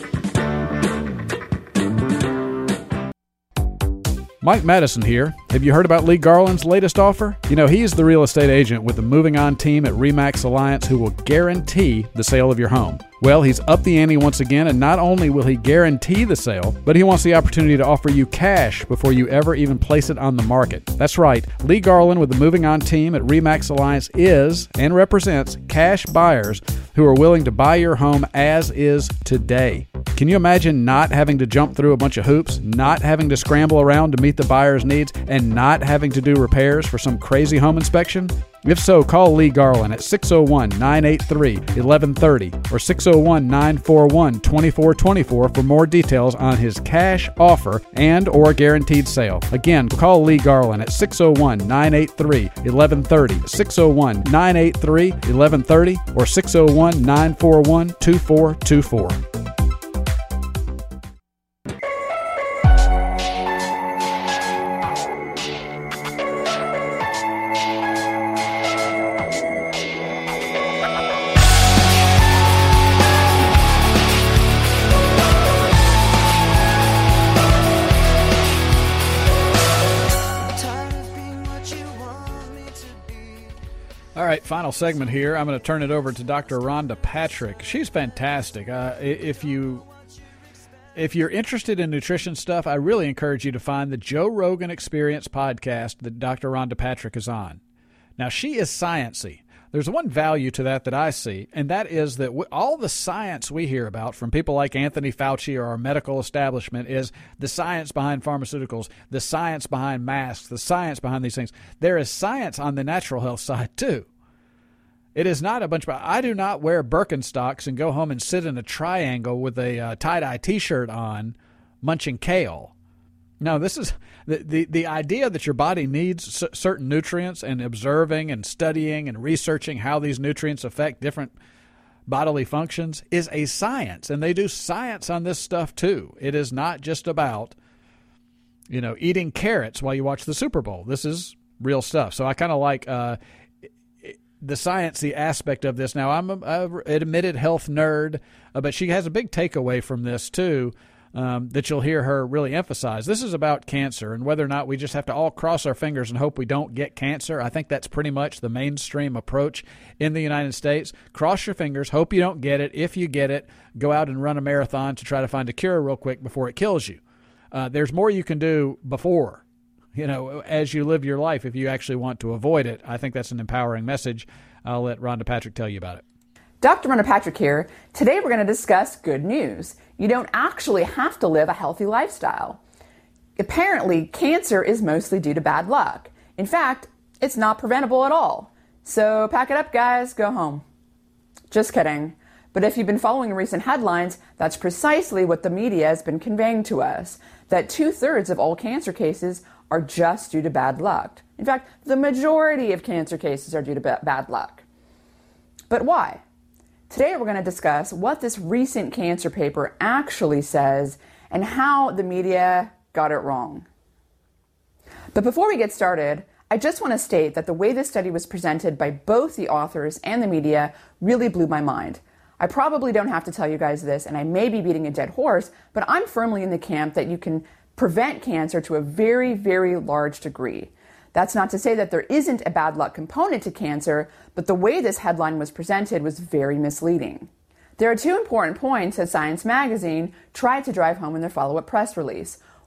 Mike Madison here. Have you heard about Lee Garland's latest offer? You know, he's the real estate agent with the Moving On team at RE/MAX Alliance who will guarantee the sale of your home. Well, he's upped the ante once again, and not only will he guarantee the sale, but he wants the opportunity to offer you cash before you ever even place it on the market. That's right. Lee Garland with the Moving On team at RE/MAX Alliance is and represents cash buyers who are willing to buy your home as is today. Can you imagine not having to jump through a bunch of hoops, not having to scramble around to meet the buyer's needs, and not having to do repairs for some crazy home inspection? If so, call Lee Garland at six oh one, nine eight three, one one three oh or six oh one, nine four one, two four two four for more details on his cash offer and or guaranteed sale. Again, call Lee Garland at six oh one, nine eight three, one one three oh, six oh one, nine eight three, one one three oh or six oh one, nine four one, two four two four. All right, final segment here. I'm going to turn it over to Doctor Rhonda Patrick. She's fantastic. Uh, if you if you're interested in nutrition stuff, I really encourage you to find the Joe Rogan Experience podcast that Doctor Rhonda Patrick is on. Now, she is sciencey. There's one value to that that I see, and that is that all the science we hear about from people like Anthony Fauci or our medical establishment is the science behind pharmaceuticals, the science behind masks, the science behind these things. There is science on the natural health side, too. It is not a bunch of... I do not wear Birkenstocks and go home and sit in a triangle with a uh, tie-dye T-shirt on munching kale. No, this is... The, the, the idea that your body needs c- certain nutrients and observing and studying and researching how these nutrients affect different bodily functions is a science. And they do science on this stuff, too. It is not just about, you know, eating carrots while you watch the Super Bowl. This is real stuff. So I kind of like... Uh, the sciencey aspect of this. Now, I'm a, a, an admitted health nerd, uh, but she has a big takeaway from this, too, um, that you'll hear her really emphasize. This is about cancer and whether or not we just have to all cross our fingers and hope we don't get cancer. I think that's pretty much the mainstream approach in the United States. Cross your fingers, hope you don't get it. If you get it, go out and run a marathon to try to find a cure real quick before it kills you. Uh, there's more you can do before, you know, as you live your life, if you actually want to avoid it. I think that's an empowering message. I'll let Rhonda Patrick tell you about it. Doctor Rhonda Patrick here. Today we're going to discuss good news. You don't actually have to live a healthy lifestyle. Apparently, cancer is mostly due to bad luck. In fact, it's not preventable at all. So pack it up, guys. Go home. Just kidding. But if you've been following recent headlines, that's precisely what the media has been conveying to us, that two-thirds of all cancer cases are just due to bad luck. In fact, the majority of cancer cases are due to ba- bad luck. But why? Today we're going to discuss what this recent cancer paper actually says and how the media got it wrong. But before we get started, I just want to state that the way this study was presented by both the authors and the media really blew my mind. I probably don't have to tell you guys this, and I may be beating a dead horse, but I'm firmly in the camp that you can prevent cancer to a very, very large degree. That's not to say that there isn't a bad luck component to cancer, but the way this headline was presented was very misleading. There are two important points that Science Magazine tried to drive home in their follow-up press release.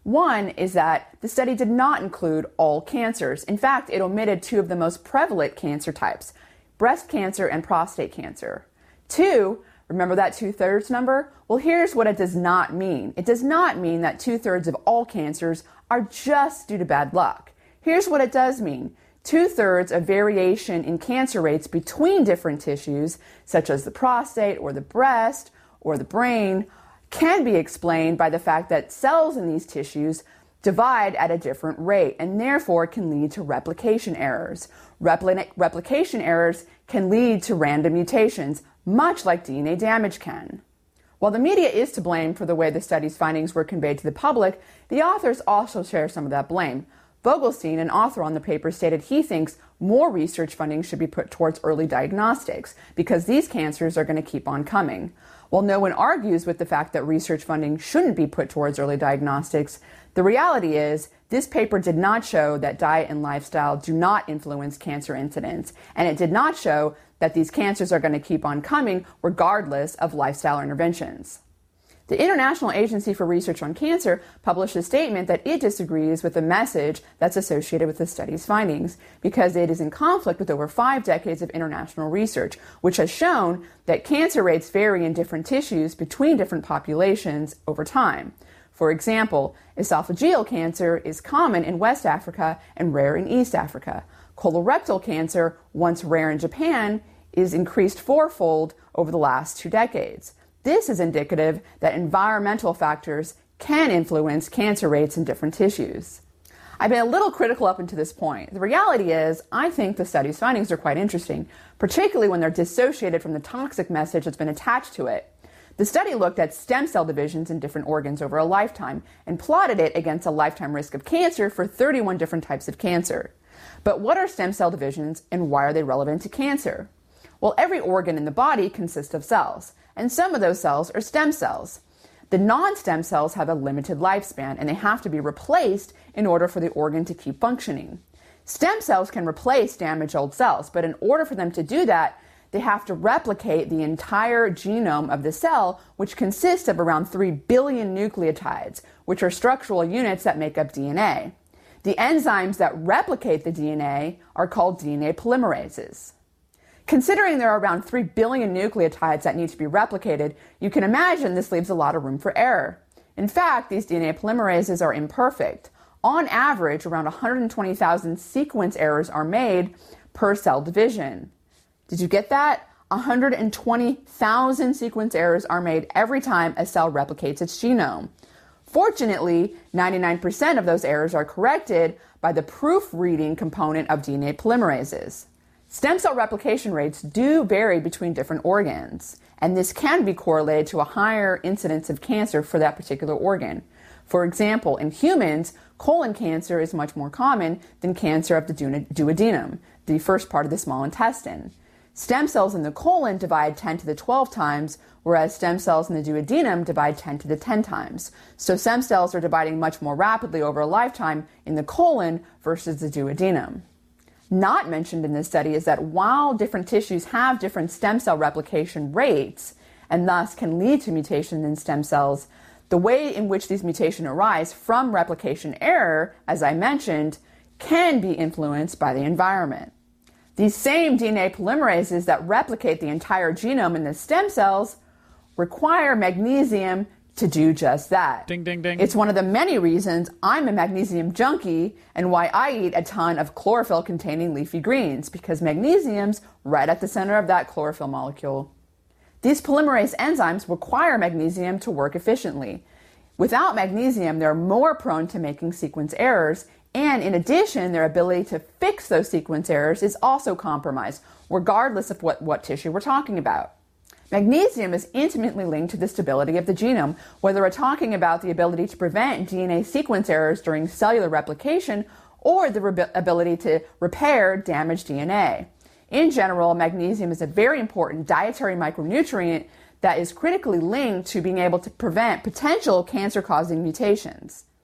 One is that the study did not include all cancers. In fact, it omitted two of the most prevalent cancer types, breast cancer and prostate cancer. Two, remember that two-thirds number? Well, here's what it does not mean. It does not mean that two-thirds of all cancers are just due to bad luck. Here's what it does mean. Two-thirds of variation in cancer rates between different tissues, such as the prostate or the breast or the brain, can be explained by the fact that cells in these tissues divide at a different rate and therefore can lead to replication errors. Repli- replication errors can lead to random mutations, much like D N A damage can. While the media is to blame for the way the study's findings were conveyed to the public, the authors also share some of that blame. Vogelstein, an author on the paper, stated he thinks more research funding should be put towards early diagnostics because these cancers are going to keep on coming. While no one argues with the fact that research funding shouldn't be put towards early diagnostics, the reality is this paper did not show that diet and lifestyle do not influence cancer incidence, and it did not show that these cancers are going to keep on coming regardless of lifestyle interventions. The International Agency for Research on Cancer published a statement that it disagrees with the message that's associated with the study's findings because it is in conflict with over five decades of international research, which has shown that cancer rates vary in different tissues between different populations over time. For example, esophageal cancer is common in West Africa and rare in East Africa. Colorectal cancer, once rare in Japan, is increased fourfold over the last two decades. This is indicative that environmental factors can influence cancer rates in different tissues. I've been a little critical up until this point. The reality is, I think the study's findings are quite interesting, particularly when they're dissociated from the toxic message that's been attached to it. The study looked at stem cell divisions in different organs over a lifetime and plotted it against a lifetime risk of cancer for thirty-one different types of cancer. But what are stem cell divisions and why are they relevant to cancer? Well, every organ in the body consists of cells, and some of those cells are stem cells. The non-stem cells have a limited lifespan, and they have to be replaced in order for the organ to keep functioning. Stem cells can replace damaged old cells, but in order for them to do that, they have to replicate the entire genome of the cell, which consists of around three billion nucleotides, which are structural units that make up D N A. The enzymes that replicate the D N A are called D N A polymerases. Considering there are around three billion nucleotides that need to be replicated, you can imagine this leaves a lot of room for error. In fact, these D N A polymerases are imperfect. On average, around one hundred twenty thousand sequence errors are made per cell division. Did you get that? one hundred twenty thousand sequence errors are made every time a cell replicates its genome. Fortunately, ninety-nine percent of those errors are corrected by the proofreading component of D N A polymerases. Stem cell replication rates do vary between different organs, and this can be correlated to a higher incidence of cancer for that particular organ. For example, in humans, colon cancer is much more common than cancer of the duodenum, the first part of the small intestine. Stem cells in the colon divide ten to the twelve times, whereas stem cells in the duodenum divide ten to the ten times. So stem cells are dividing much more rapidly over a lifetime in the colon versus the duodenum. Not mentioned in this study is that while different tissues have different stem cell replication rates, and thus can lead to mutations in stem cells, the way in which these mutations arise from replication error, as I mentioned, can be influenced by the environment. These same D N A polymerases that replicate the entire genome in the stem cells require magnesium to do just that. Ding, ding, ding. It's one of the many reasons I'm a magnesium junkie and why I eat a ton of chlorophyll-containing leafy greens, because magnesium's right at the center of that chlorophyll molecule. These polymerase enzymes require magnesium to work efficiently. Without magnesium, they're more prone to making sequence errors, and in addition, their ability to fix those sequence errors is also compromised, regardless of what, what tissue we're talking about. Magnesium is intimately linked to the stability of the genome, whether we're talking about the ability to prevent D N A sequence errors during cellular replication or the re- ability to repair damaged D N A. In general, magnesium is a very important dietary micronutrient that is critically linked to being able to prevent potential cancer-causing mutations.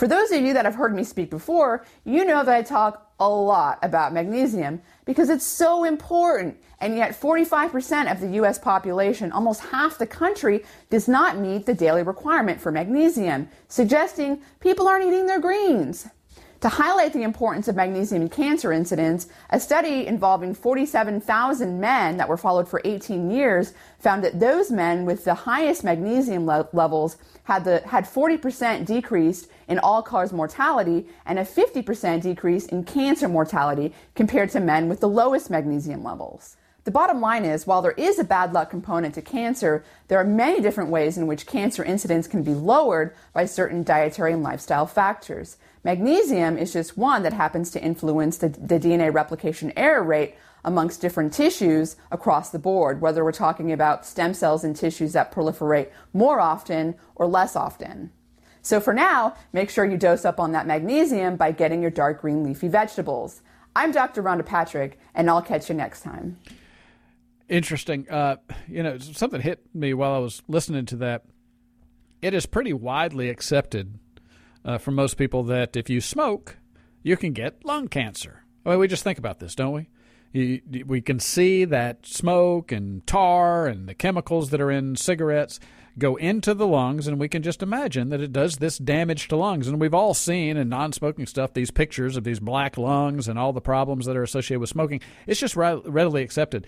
For those of you that have heard me speak before, you know that I talk a lot about magnesium because it's so important, and yet forty-five percent of the U S population, almost half the country, does not meet the daily requirement for magnesium, suggesting people aren't eating their greens. To highlight the importance of magnesium in cancer incidence, a study involving forty-seven thousand men that were followed for eighteen years found that those men with the highest magnesium le- levels had the had forty percent decrease in all-cause mortality and a fifty percent decrease in cancer mortality compared to men with the lowest magnesium levels. The bottom line is, while there is a bad luck component to cancer, there are many different ways in which cancer incidence can be lowered by certain dietary and lifestyle factors. Magnesium is just one that happens to influence the, the D N A replication error rate amongst different tissues across the board, whether we're talking about stem cells in tissues that proliferate more often or less often. So for now, make sure you dose up on that magnesium by getting your dark green leafy vegetables. I'm Doctor Rhonda Patrick, and I'll catch you next time. Interesting. Uh, you know, something hit me while I was listening to that. It is pretty widely accepted uh, for most people that if you smoke, you can get lung cancer. I mean, we just think about this, don't we? You, we can see that smoke and tar and the chemicals that are in cigarettes go into the lungs, and we can just imagine that it does this damage to lungs. And we've all seen in non-smoking stuff these pictures of these black lungs and all the problems that are associated with smoking. It's just readily accepted.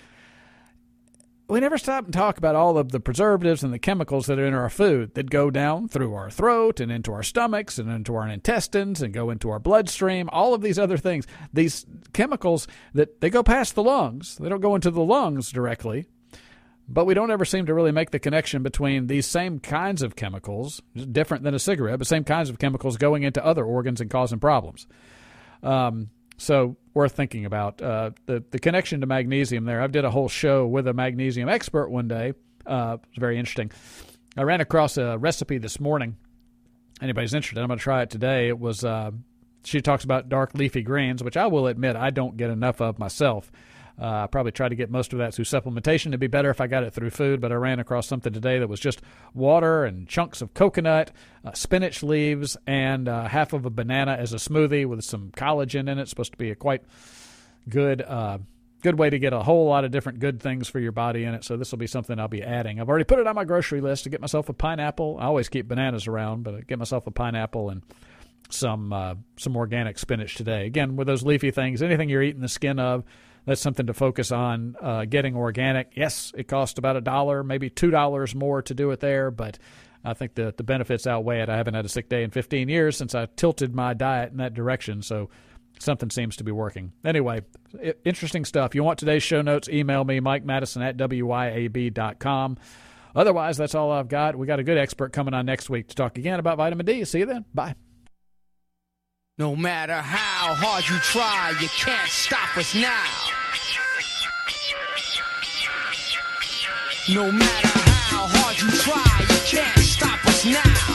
We never stop and talk about all of the preservatives and the chemicals that are in our food that go down through our throat and into our stomachs and into our intestines and go into our bloodstream, all of these other things. These chemicals, that they go past the lungs. They don't go into the lungs directly, but we don't ever seem to really make the connection between these same kinds of chemicals, different than a cigarette, but same kinds of chemicals going into other organs and causing problems. Um, so worth thinking about. Uh, the, the connection to magnesium there. I did a whole show with a magnesium expert one day. Uh, it was very interesting. I ran across a recipe this morning. Anybody's interested, I'm going to try it today. It was, uh, she talks about dark leafy greens, which I will admit I don't get enough of myself. Uh, I probably try to get most of that through supplementation. It'd be better if I got it through food, but I ran across something today that was just water and chunks of coconut, uh, spinach leaves, and uh, half of a banana as a smoothie with some collagen in it. It's supposed to be a quite good uh, good way to get a whole lot of different good things for your body in it, so this will be something I'll be adding. I've already put it on my grocery list to get myself a pineapple. I always keep bananas around, but I get myself a pineapple and some uh, some organic spinach today. Again, with those leafy things, anything you're eating the skin of, that's something to focus on, uh, getting organic. Yes, it costs about a dollar, maybe two dollars more to do it there, but I think the, the benefits outweigh it. I haven't had a sick day in fifteen years since I tilted my diet in that direction, so something seems to be working. Anyway, I- interesting stuff. If you want today's show notes, email me, Mike Madison at W Y A B dot com. Otherwise, that's all I've got. We got a good expert coming on next week to talk again about vitamin D. See you then. Bye. No matter how hard you try, you can't stop us now. No matter how hard you try, you can't stop us now.